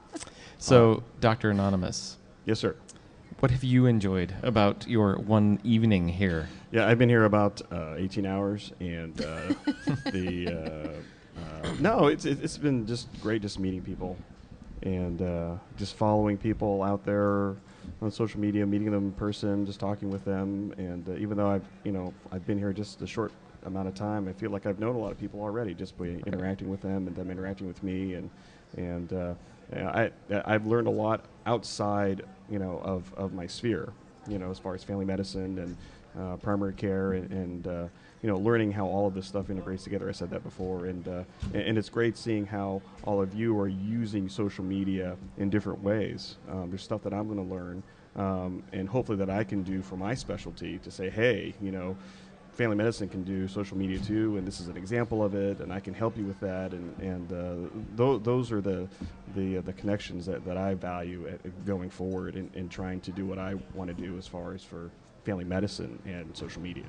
So, Doctor Anonymous, Yes, sir. what have you enjoyed about your one evening here? Yeah, I've been here about uh, eighteen hours, and uh, the uh, uh, no, it's it- it's been just great, just meeting people, and uh, just following people out there on social media, meeting them in person, just talking with them, and uh, even though I've you know I've been here just a short amount of time, I feel like I've known a lot of people already just by interacting with them and them interacting with me, and and uh, I I've learned a lot outside you know of, of my sphere, you know as far as family medicine and uh, primary care and, and uh, you know learning how all of this stuff integrates together. I said that before, and uh, and, and it's great seeing how all of you are using social media in different ways. Um, there's stuff that I'm going to learn, um, and hopefully that I can do for my specialty to say, hey, you know. Family medicine can do social media too, and this is an example of it, and I can help you with that. And and uh, th- those are the the uh, the connections that, that I value at, going forward in, in trying to do what I want to do as far as for family medicine and social media.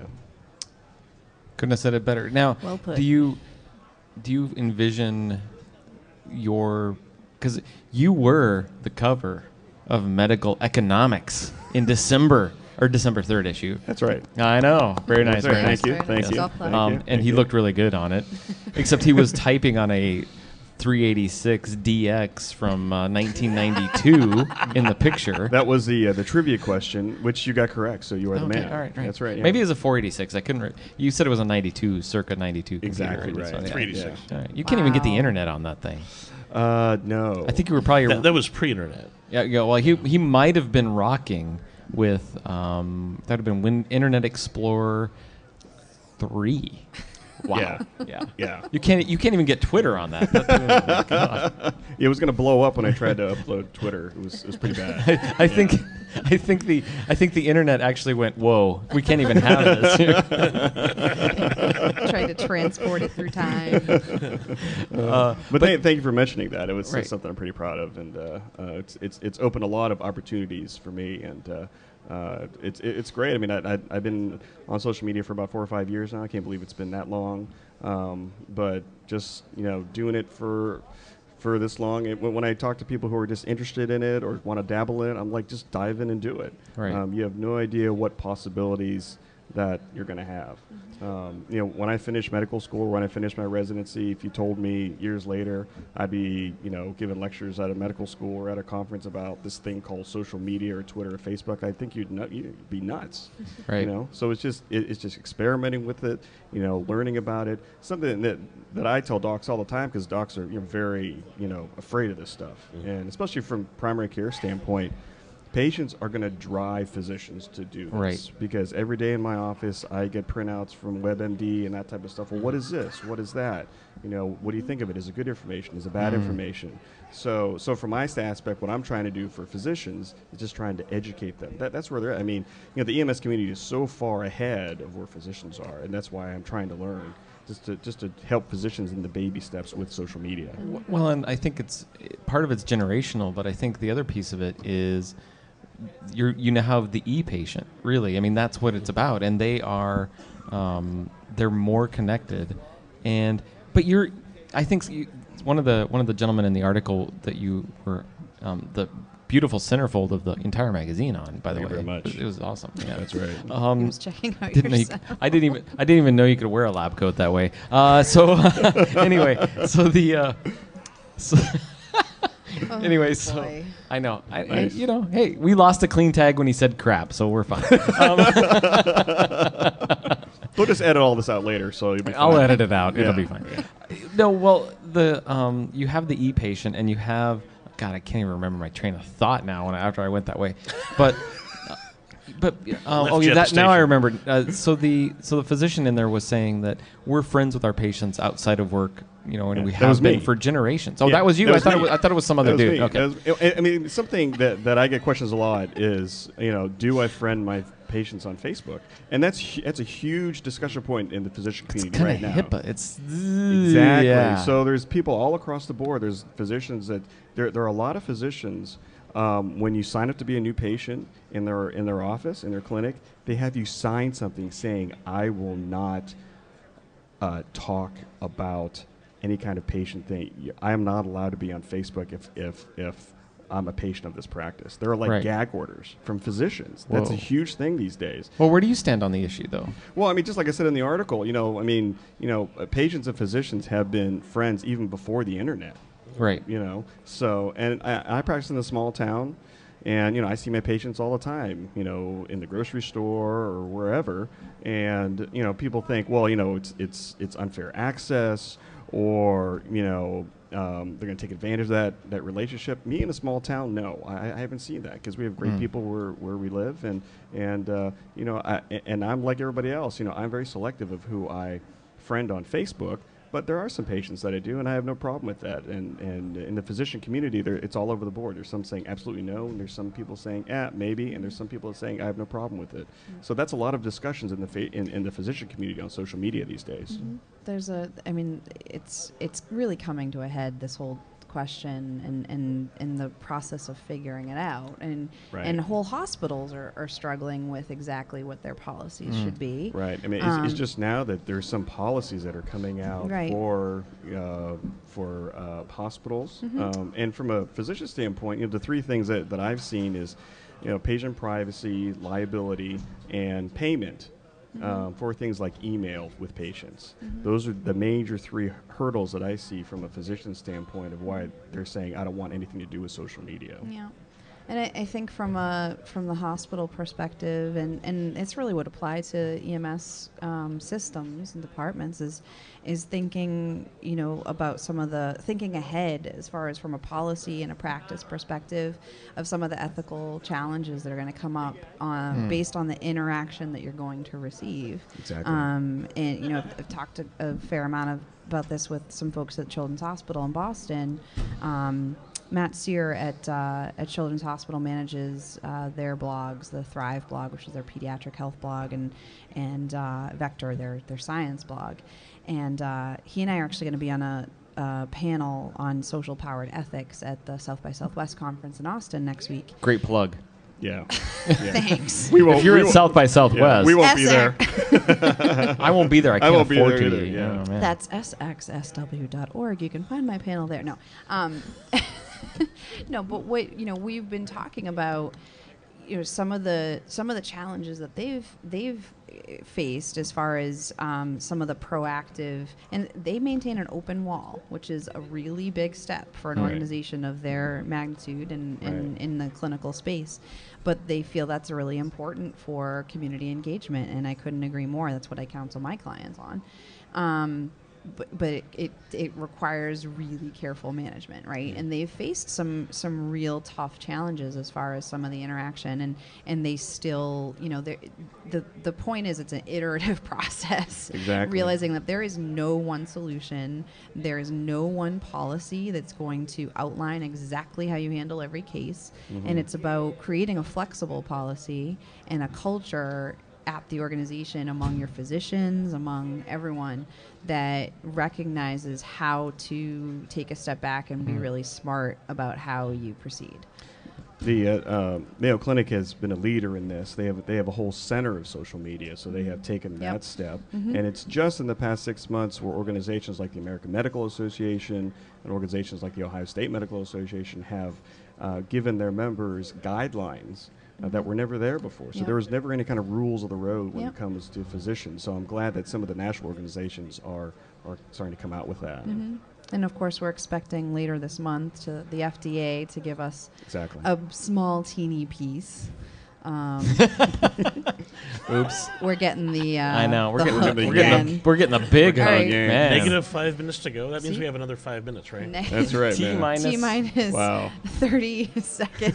Couldn't have said it better. Now, Well put. do you do you envision your because you were the cover of Medical Economics in December or December third issue. That's right. I know. Very nice. That's right. Very nice. Thank you. Very Thank nice. you. Self-plug. Thank Um, you. and Thank he you. looked really good on it, except he was typing on a three eighty-six D X from uh, nineteen ninety-two in the picture. That was the uh, the trivia question, which you got correct. So you are the Okay, man. all right, right. That's right. Yeah. Maybe it was a four eighty-six. I couldn't. Re- you said it was a ninety-two, circa ninety-two. Exactly computer. right. So, yeah. three eighty-six. Yeah. All right. You can't even get the Wow. internet on that thing. Uh, no. I think you were probably. That, that was pre-internet. Yeah, yeah. Well, he he might have been rocking with um, that would have been Win- Internet Explorer three. Wow. Yeah. Yeah. Yeah. You can't you can't even get Twitter on that. That- oh my God. It was going to blow up when I tried to upload Twitter. It was it was pretty bad. I, I think I think the I think the internet actually went, whoa, we can't even have this. Trying to transport it through time. uh, But, th- thank you for mentioning that. It was Right. something I'm pretty proud of, and uh, uh, it's it's it's opened a lot of opportunities for me, and uh, uh, it's it's great. I mean, I, I I've been on social media for about four or five years now. I can't believe it's been that long. Um, but just you know, doing it for for this long, it, when when I talk to people who are just interested in it or want to dabble in it, I'm like, just dive in and do it. Right. Um, you have no idea what possibilities that you're going to have. Um, you know, when I finished medical school, when I finished my residency, if you told me years later I'd be, you know, giving lectures at a medical school or at a conference about this thing called social media or Twitter or Facebook, I think you'd, nu- you'd be nuts. Right. You know, so it's just it, it's just experimenting with it, you know, learning about it. Something that that I tell docs all the time, because docs are you know, very you know afraid of this stuff, and especially from primary care standpoint. Patients are going to drive physicians to do this. Right. Because every day in my office, I get printouts from WebMD and that type of stuff. Well, what is this? What is that? You know, what do you think of it? Is it good information? Is it bad Mm. information? So, so from my aspect, what I'm trying to do for physicians is just trying to educate them. That, that's where they're at. I mean, you know, the E M S community is so far ahead of where physicians are, and that's why I'm trying to learn. Just to just to help physicians in the baby steps with social media. Well, and I think it's part of it's generational, but I think the other piece of it is you're you now have the e-patient. Really, I mean that's what it's about, and they are um, they're more connected, and but you're I think you, one of the one of the gentlemen in the article that you were um, the beautiful centerfold of the entire magazine on. By the Thank way, you very much. It, was, it was awesome. Yeah. That's right. Um, He was checking out didn't know your you, sound. I didn't even I didn't even know you could wear a lab coat that way. Uh, so anyway, so the uh, so Oh, anyway, so boy. I know I, I Nice. you know hey we lost a clean tag when he said crap, so we're fine. Um, We'll just edit all this out later, so you'll be fine. I'll edit it out. Yeah. It'll be fine. No, well the um you have the e-patient and you have God I can't even remember my train of thought now when I, after I went that way, but. But um, Left oh you yeah, at the that, now I station. remember. Uh, so the so the physician in there was saying that we're friends with our patients outside of work, you know, and Yeah, we that have was been me. for generations. Oh, Yeah, that was you. that I was thought it me. was, I thought it was some other That was dude. me. Okay. That was- I I mean, something that, that I get questions a lot is, you know, do I friend my patients on Facebook? And that's hu- that's a huge discussion point in the physician It's community kind right of now. HIPAA. It's Exactly. Yeah. So there's people all across the board. There's physicians that there there are a lot of physicians. Um, when you sign up to be a new patient in their in their office in their clinic, they have you sign something saying, "I will not uh, talk about any kind of patient thing. Y- I am not allowed to be on Facebook if if if I'm a patient of this practice." There are like Right. gag orders from physicians. That's a Whoa. huge thing these days. Well, where do you stand on the issue, though? Well, I mean, just like I said in the article, you know, I mean, you know, uh, patients and physicians have been friends even before the internet. Right. You know, so and I, I practice in a small town, and you know I see my patients all the time. You know, in the grocery store or wherever, and you know people think, well, you know, it's it's it's unfair access, or you know. Um, they're going to take advantage of that, that relationship. Me in a small town, no, I, I haven't seen that because we have great Mm. people where, where we live, and and uh, you know, I, and I'm like everybody else. You know, I'm very selective of who I friend on Facebook. But there are some patients that I do, and I have no problem with that. And, and in the physician community, there, it's all over the board. There's some saying absolutely no, and there's some people saying, eh, maybe, and there's some people saying I have no problem with it. So that's a lot of discussions in the fa- in, in the physician community on social media these days. There's a, I mean, it's it's really coming to a head, this whole question and and in the process of figuring it out, and Right. and whole hospitals are, are struggling with exactly what their policies Mm. should be. Right. I mean, it's, it's Um, just now that there's some policies that are coming out Right. for uh, for uh, hospitals, um, and from a physician standpoint, you know, the three things that, that I've seen is, you know, patient privacy, liability, and payment. um, for things like email with patients. Those are the major three hurdles that I see from a physician standpoint of why they're saying, I don't want anything to do with social media. Yeah. And I, I think from a from the hospital perspective, and, and it's really what applies to E M S um, systems and departments is is thinking, you know, about some of the thinking ahead as far as from a policy and a practice perspective of some of the ethical challenges that are going to come up uh, Mm. based on the interaction that you're going to receive. Exactly. Um, and you know, I've, I've talked a, a fair amount of about this with some folks at Children's Hospital in Boston. Um, Matt Sear at uh, at Children's Hospital manages uh, their blogs, the Thrive blog, which is their pediatric health blog, and and uh, Vector, their their science blog. And uh, he and I are actually going to be on a, a panel on social powered ethics at the South by Southwest conference in Austin next week. Great plug. Yeah. yeah. Thanks. We won't, If you're we at won't- South by yeah, Southwest, we won't be Esser. there. I won't be there. I I can't won't be afford there to. either, be. yeah. Oh, man. That's S X S W dot org. You can find my panel there. No. Um, no, but what, you know, we've been talking about, you know, some of the some of the challenges that they've they've uh, faced as far as um, some of the proactive, and they maintain an open wall, which is a really big step for an Right. organization of their magnitude and, and Right. in the clinical space. But they feel that's really important for community engagement, and I couldn't agree more. That's what I counsel my clients on. Um, but but it, it, it requires really careful management, right? And they've faced some some real tough challenges as far as some of the interaction, and, and they still, you know, they're- the the point is it's an iterative process. Exactly. Realizing that there is no one solution, there is no one policy that's going to outline exactly how you handle every case, and it's about creating a flexible policy and a culture at the organization, among your physicians, among everyone, that recognizes how to take a step back and be really smart about how you proceed. The uh, uh, Mayo Clinic has been a leader in this. They have they have a whole center of social media, so they have taken Yep. that step. Mhm. And it's just in the past six months where organizations like the American Medical Association and organizations like the Ohio State Medical Association have uh, given their members guidelines uh, that were never there before. So Yep. there was never any kind of rules of the road when Yep. it comes to physicians. So I'm glad that some of the national organizations are are starting to come out with that. Mhm. And of course, we're expecting later this month to the F D A to give us Exactly. a small, teeny piece. Um, Oops. we're getting the. Uh, I know. We're the getting, hook the, we're, getting the, again. we're getting the big All hug, right. man. Negative five minutes to go. That means See? we have another five minutes, right? Ne- That's right, T man. minus. T minus Wow. thirty seconds.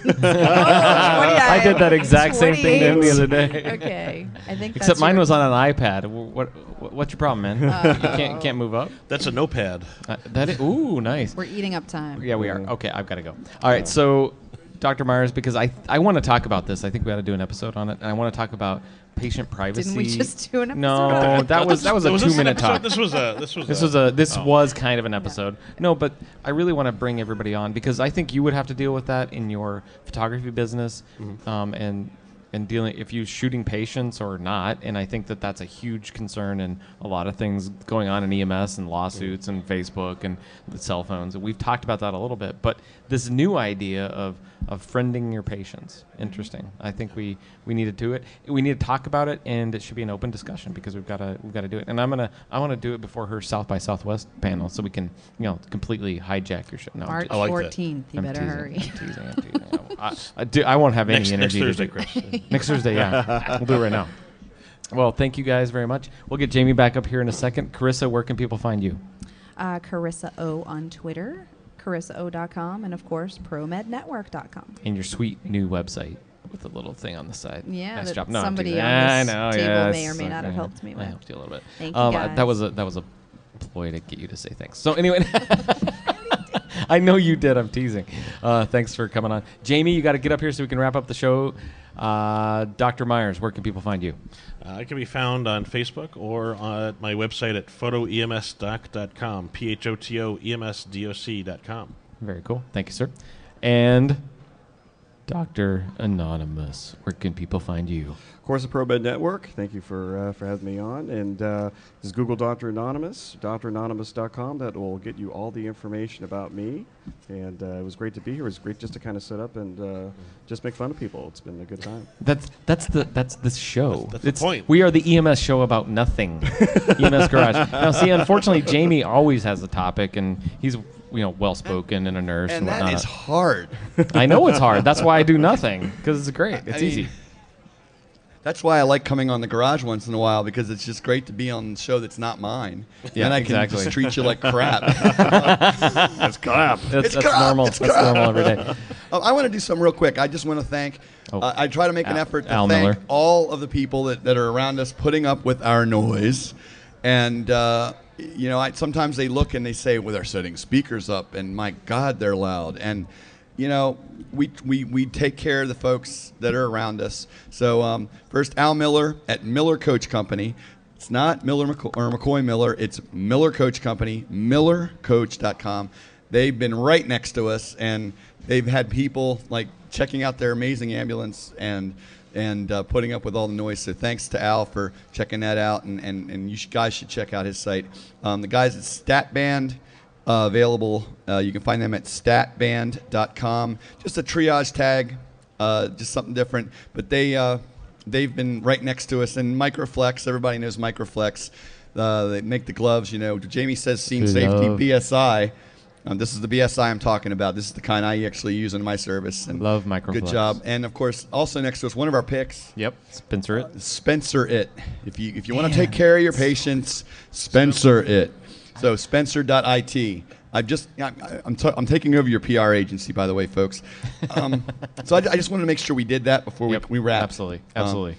I did that exact same thing to him the other day. Okay, I think. Except that's mine your- was on an iPad. Wh- What, what what's your problem, man? Uh, you can't can't move up. That's a notepad. Uh, that is, ooh, nice. We're eating up time. Yeah, we are. Okay, I've got to go. All right, so Doctor Myers, because I I want to talk about this. I think we ought to do an episode on it, and I want to talk about patient privacy. Didn't we just do an episode No, on it? that was that was a Was two this an minute episode? talk. This was a. This was. This a, was a this oh. was kind of an episode. No, but I really want to bring everybody on because I think you would have to deal with that in your photography business, Mm-hmm. um, and and dealing if you're shooting patients or not. And I think that that's a huge concern and a lot of things going on in E M S and lawsuits and Facebook and the cell phones. And we've talked about that a little bit. But this new idea of of friending your patients, interesting. I think we we need to do it. We need to talk about it, and it should be an open discussion because we've got to we've got to do it. And I'm gonna I want to do it before her South by Southwest panel, so we can you know completely hijack your show. No, I'm March teasing. I like that. fourteenth. You I'm better teasing, hurry. I'm teasing. I'm teasing. I, I, do, I won't have any Next, next energy. to Thursday, do- Chris. Next Thursday, yeah. We'll do it right now. Well, thank you guys very much. We'll get Jamie back up here in a second. Carissa, where can people find you? Uh, Carissa O on Twitter, carissa o dot com, and of course, pro med network dot com. And your sweet new website with a little thing on the side. Yeah, nice that job. No, I'm somebody teasing. on I this know, table yeah, may or it's may not have okay. helped me I with. helped you a little bit. Thank you, um, guys. That was a that was a ploy to get you to say thanks. So anyway, I know you did. I'm teasing. Uh, thanks for coming on, Jamie. You got to get up here so we can wrap up the show. Uh, Doctor Myers, where can people find you? Uh, I can be found on Facebook or uh, at my website at photo e m s doc dot com. P H O T O E M S D O C dot com. Very cool. Thank you, sir. And Doctor Anonymous, where can people find you? Of course, the ProMed Network. Thank you for uh, for having me on. And uh, this is Google Doctor Anonymous, D R anonymous dot com. That will get you all the information about me. And uh, it was great to be here. It was great just to kind of sit up and uh, just make fun of people. It's been a good time. That's that's the that's this show. That's the It's- point. We are the E M S show about nothing. E M S Garage. Now, see, unfortunately, Jamie always has the topic, and he's you know well spoken and a nurse and, And that whatnot. is hard. I know it's hard. That's why I do nothing, because it's great. It's I mean, easy. That's why I like coming on the Garage once in a while, because it's just great to be on a show that's not mine. Yeah, and I can exactly. just treat you like crap. That's crap. That's, It's that's crap, normal. it's That's crap. normal every day. Uh, I want to do something real quick. I just want to thank. Oh. Uh, I try to make an Al- effort to Al thank Miller. all of the people that, that are around us putting up with our noise. And, uh, you know, I, sometimes they look and they say, well, they're setting speakers up, and my God, they're loud. And, you know, we, we, we take care of the folks that are around us. So um, first, Al Miller at Miller Coach Company. It's not Miller McCoy, or McCoy Miller. It's Miller Coach Company, miller coach dot com. They've been right next to us, and they've had people like checking out their amazing ambulance and and uh, putting up with all the noise. So thanks to Al for checking that out, and, and, and you should, guys should check out his site. Um, the guys at StatBand, uh, available. Uh, you can find them at stat band dot com. Just a triage tag, uh, just something different. But they, uh, they've been right next to us. And Microflex, everybody knows Microflex. Uh, they make the gloves, you know. Jamie says Scene Safety, Love. B S I. Um, this is the B S I I'm talking about. This is the kind I actually use in my service. And Love Microflex. Good job. And, of course, also next to us, one of our picks, Yep. Spencer it. Spencer It. If you if you want to take care of your patients, Spencer It. So Spencer dot I T. I've just I'm I'm, t- I'm taking over your P R agency, by the way, folks. Um, so I, I just wanted to make sure we did that before Yep. we we wrap. Absolutely. Um, Absolutely.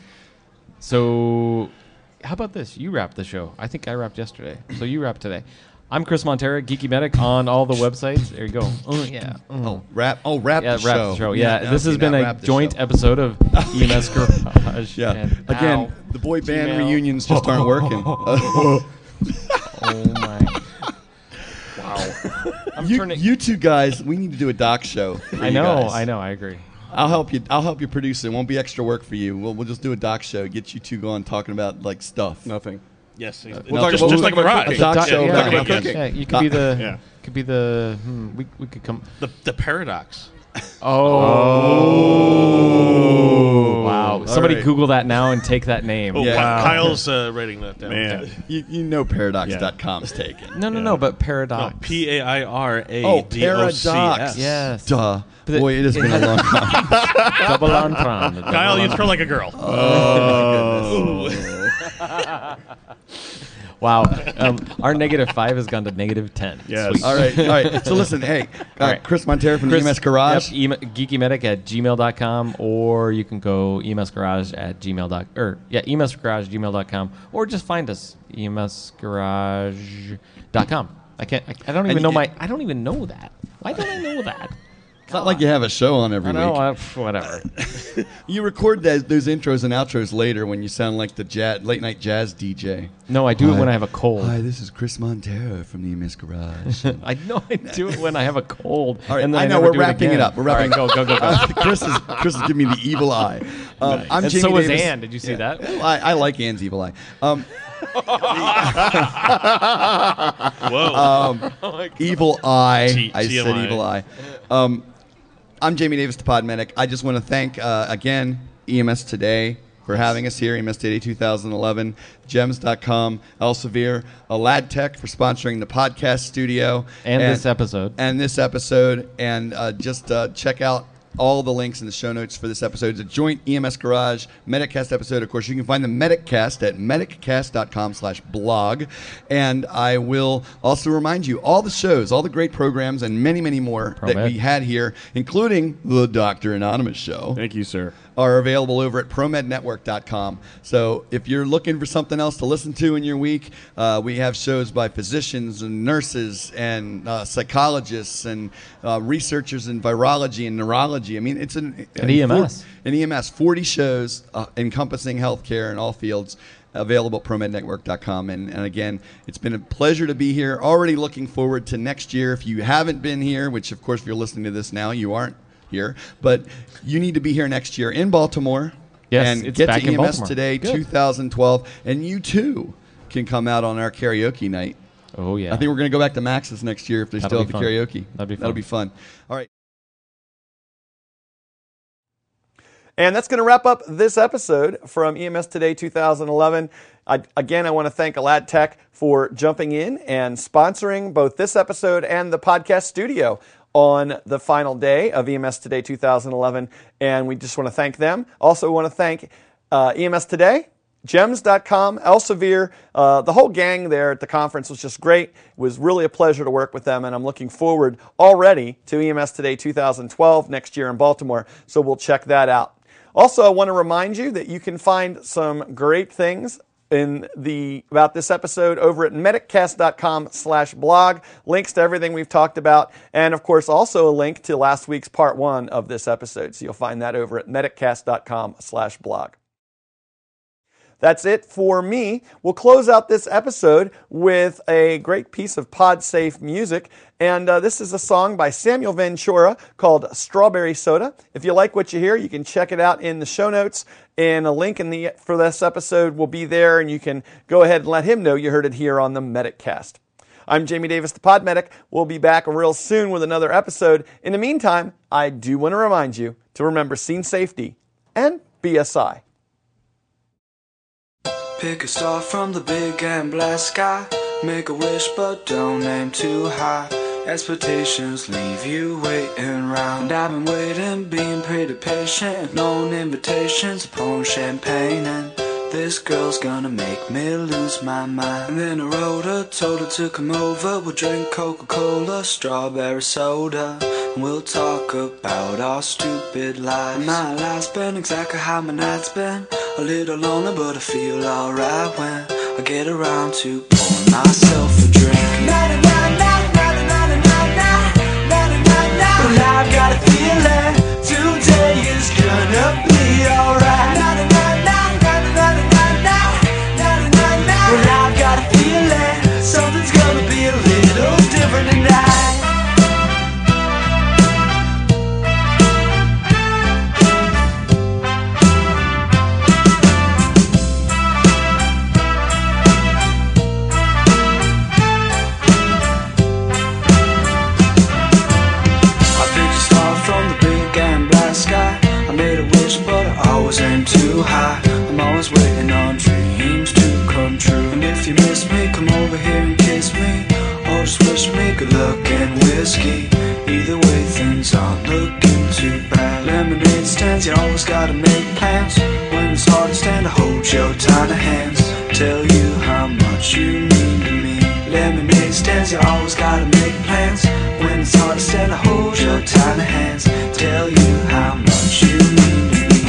So, how about this? You wrapped the show. I think I wrapped yesterday. So you wrapped today. I'm Chris Montera, Geeky Medic on all the websites. There you go. Oh, yeah. Mm. Oh, wrap. Oh, wrap Yeah, the wrap show. the show. Yeah, no, this has okay, been now a wrap the joint show. episode of E M S Garage. Yeah. And Again, Al. the boy band Gmail. reunions just aren't working. Oh my! Wow. I'm you, turning. you two guys, we need to do a doc show. for I you know. guys. I know. I agree. I'll help you. I'll help you produce it. It won't be extra work for you. We'll we'll just do a doc show. Get you two going talking about like stuff. Nothing. Yes, We'll no, talk just, about- just we'll like talk about Garage. a doc Doc- show yeah, about talking about cooking. cooking. Yeah, you could be the. Yeah. Could be the. Hmm, we we could come. The, the paradox. Oh. Wow. Somebody right. Google that now and take that name. Oh, Yeah. Ky- Kyle's uh, writing that down. Man. You, you know paradox dot com's taken. No, no, Yeah. no. But No, paradox. P A I R A Oh, D O C paradox. S. Yes. Duh. But it- Boy, it has it been has- a long time. Double entendre. double Kyle, you entendre. throw like a girl. Oh, Wow. Um, our negative five has gone to negative ten. Yes. Sweet. all right, all right. So listen, hey, uh, All right. Chris Montero from Chris- E M S Garage. Yep, em- geekymedic at gmail dot com, or you can go emsgarage at gmail dot or yeah emsgarage gmail dot com, or just find us emsgarage dot com. I can't. I, I don't even And know you- my. I don't even know that. Why don't I know that? It's not like you have a show on every I know. week. I, whatever. You record that, those intros and outros later when you sound like the jazz, late night jazz D J. No, I do it Hi. when I have a cold. Hi, this is Chris Montero from the E M S Garage. I know I do it when I have a cold. All right, and then I know never we're do wrapping it again. up. We're wrapping. All right, go go go go. Uh, Chris is Chris is giving me the evil eye. Um, I'm and Jamie so was Davis. Ann. Did you see that? Well, I, I like Ann's evil eye. Um, Whoa. um, evil eye. T- I T M said I. evil eye. Um, I'm Jamie Davis, the Pod Medic. I just want to thank uh, again E M S Today for having us here. E M S Today two thousand eleven, gems dot com, Elsevier, Aladtech for sponsoring the podcast studio And this episode. and this episode, and uh, just uh, check out all the links in the show notes for this episode. It's a joint E M S Garage Medicast episode. Of course, you can find the Medicast at mediccast dot com slash blog. And I will also remind you, all the shows, all the great programs, and many, many more that ProMed. we had here, including the Doctor Anonymous show, Thank you, sir. are available over at pro med network dot com. So if you're looking for something else to listen to in your week, uh, we have shows by physicians and nurses and uh, psychologists and uh, researchers in virology and neurology. I mean, it's an, And E M S. An E M S, forty shows uh, encompassing healthcare in all fields. Available at pro med network dot com. And, and again, it's been a pleasure to be here. Already looking forward to next year. If you haven't been here, which of course if you're listening to this now, you aren't here, but you need to be here next year in Baltimore. Yes, and it's get back to in E M S Baltimore. Today Good. two thousand twelve, and you too can come out on our karaoke night. Oh yeah. I think we're going to go back to Max's next year if they That'll still be have the fun. karaoke. That'd be That'll fun. be fun. All right. And that's going to wrap up this episode from E M S Today two thousand eleven. I, again, I want to thank Alad Tech for jumping in and sponsoring both this episode and the podcast studio on the final day of E M S Today two thousand eleven. And we just want to thank them. Also want to thank uh, E M S Today, gems dot com, Elsevier, uh, the whole gang there at the conference was just great. It was really a pleasure to work with them, and I'm looking forward already to E M S Today two thousand twelve next year in Baltimore, so we'll check that out. Also, I want to remind you that you can find some great things in the about this episode over at mediccast dot com slash blog. Links to everything we've talked about, and of course also a link to last week's part one of this episode. So you'll find that over at mediccast dot com slash blog. That's it for me. We'll close out this episode with a great piece of PodSafe music. And uh, this is a song by Samuel Ventura called Strawberry Soda. If you like what you hear, you can check it out in the show notes. And a link in the for this episode will be there, and you can go ahead and let him know you heard it here on the Mediccast. I'm Jamie Davis, the Pod Medic. We'll be back real soon with another episode. In the meantime, I do want to remind you to remember scene safety and B S I. Pick a star from the big and black sky. Make a wish but don't aim too high. Expectations leave you waiting round. I've been waiting, being pretty patient. Known invitations upon champagne, and this girl's gonna make me lose my mind. And then I wrote her, told her to come over. We'll drink Coca-Cola, strawberry soda, and we'll talk about our stupid lives. My life's been exactly how my night's been. A little lonely, but I feel alright when I get around to pouring myself a drink. Na na na na na na na na na na na na. Well, I've got a feeling today is gonna be alright. Na na na na na na na na na na na. Well, I've got a feeling something's gonna be a little different tonight. Aim too high. I'm always waiting on dreams to come true. And if you miss me, come over here and kiss me, or just wish me good luck and whiskey. Either way, things aren't looking too bad. Lemonade stands, you always gotta make plans. When it's hard to stand, I hold your tiny hands, tell you how much you mean to me. Lemonade stands, you always gotta make plans. When it's hard to stand, I hold your tiny hands, tell you how much you mean to me.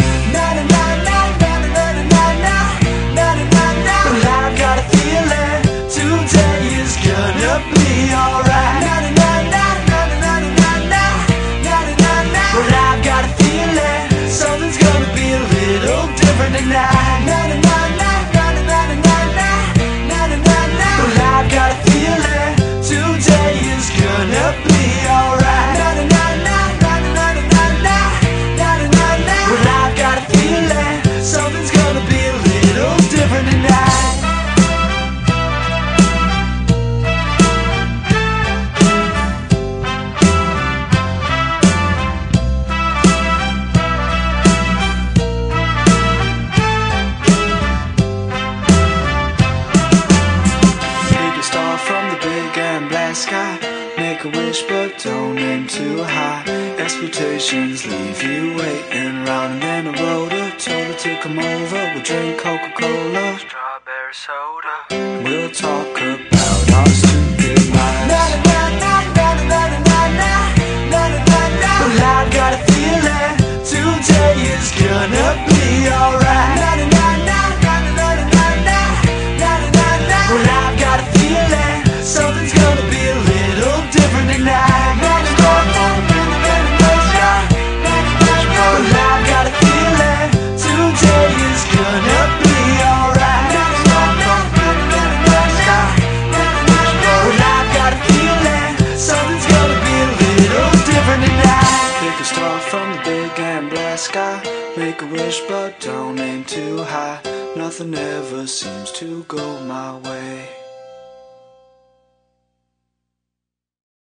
Well, I've got a feeling today is gonna be alright. Well, I've got a feeling something's gonna be a little different tonight. Well, I've got a feeling today is gonna be alright. Well, I've got a feeling something's gonna be a little different tonight. Pick a star from the big and black sky. Make a wish but don't aim too high. Expectations leave you waiting round. And then I wrote her, told her to come over. We'll drink Coca-Cola, strawberry soda, we'll talk about our stupid lives. Well, I've got a feeling today is gonna be alright. Well, I've got a feeling something's gonna be a little different tonight. Well, I've got a feeling today is gonna be alright. wish, but don't aim too high. Nothing ever seems to go my way.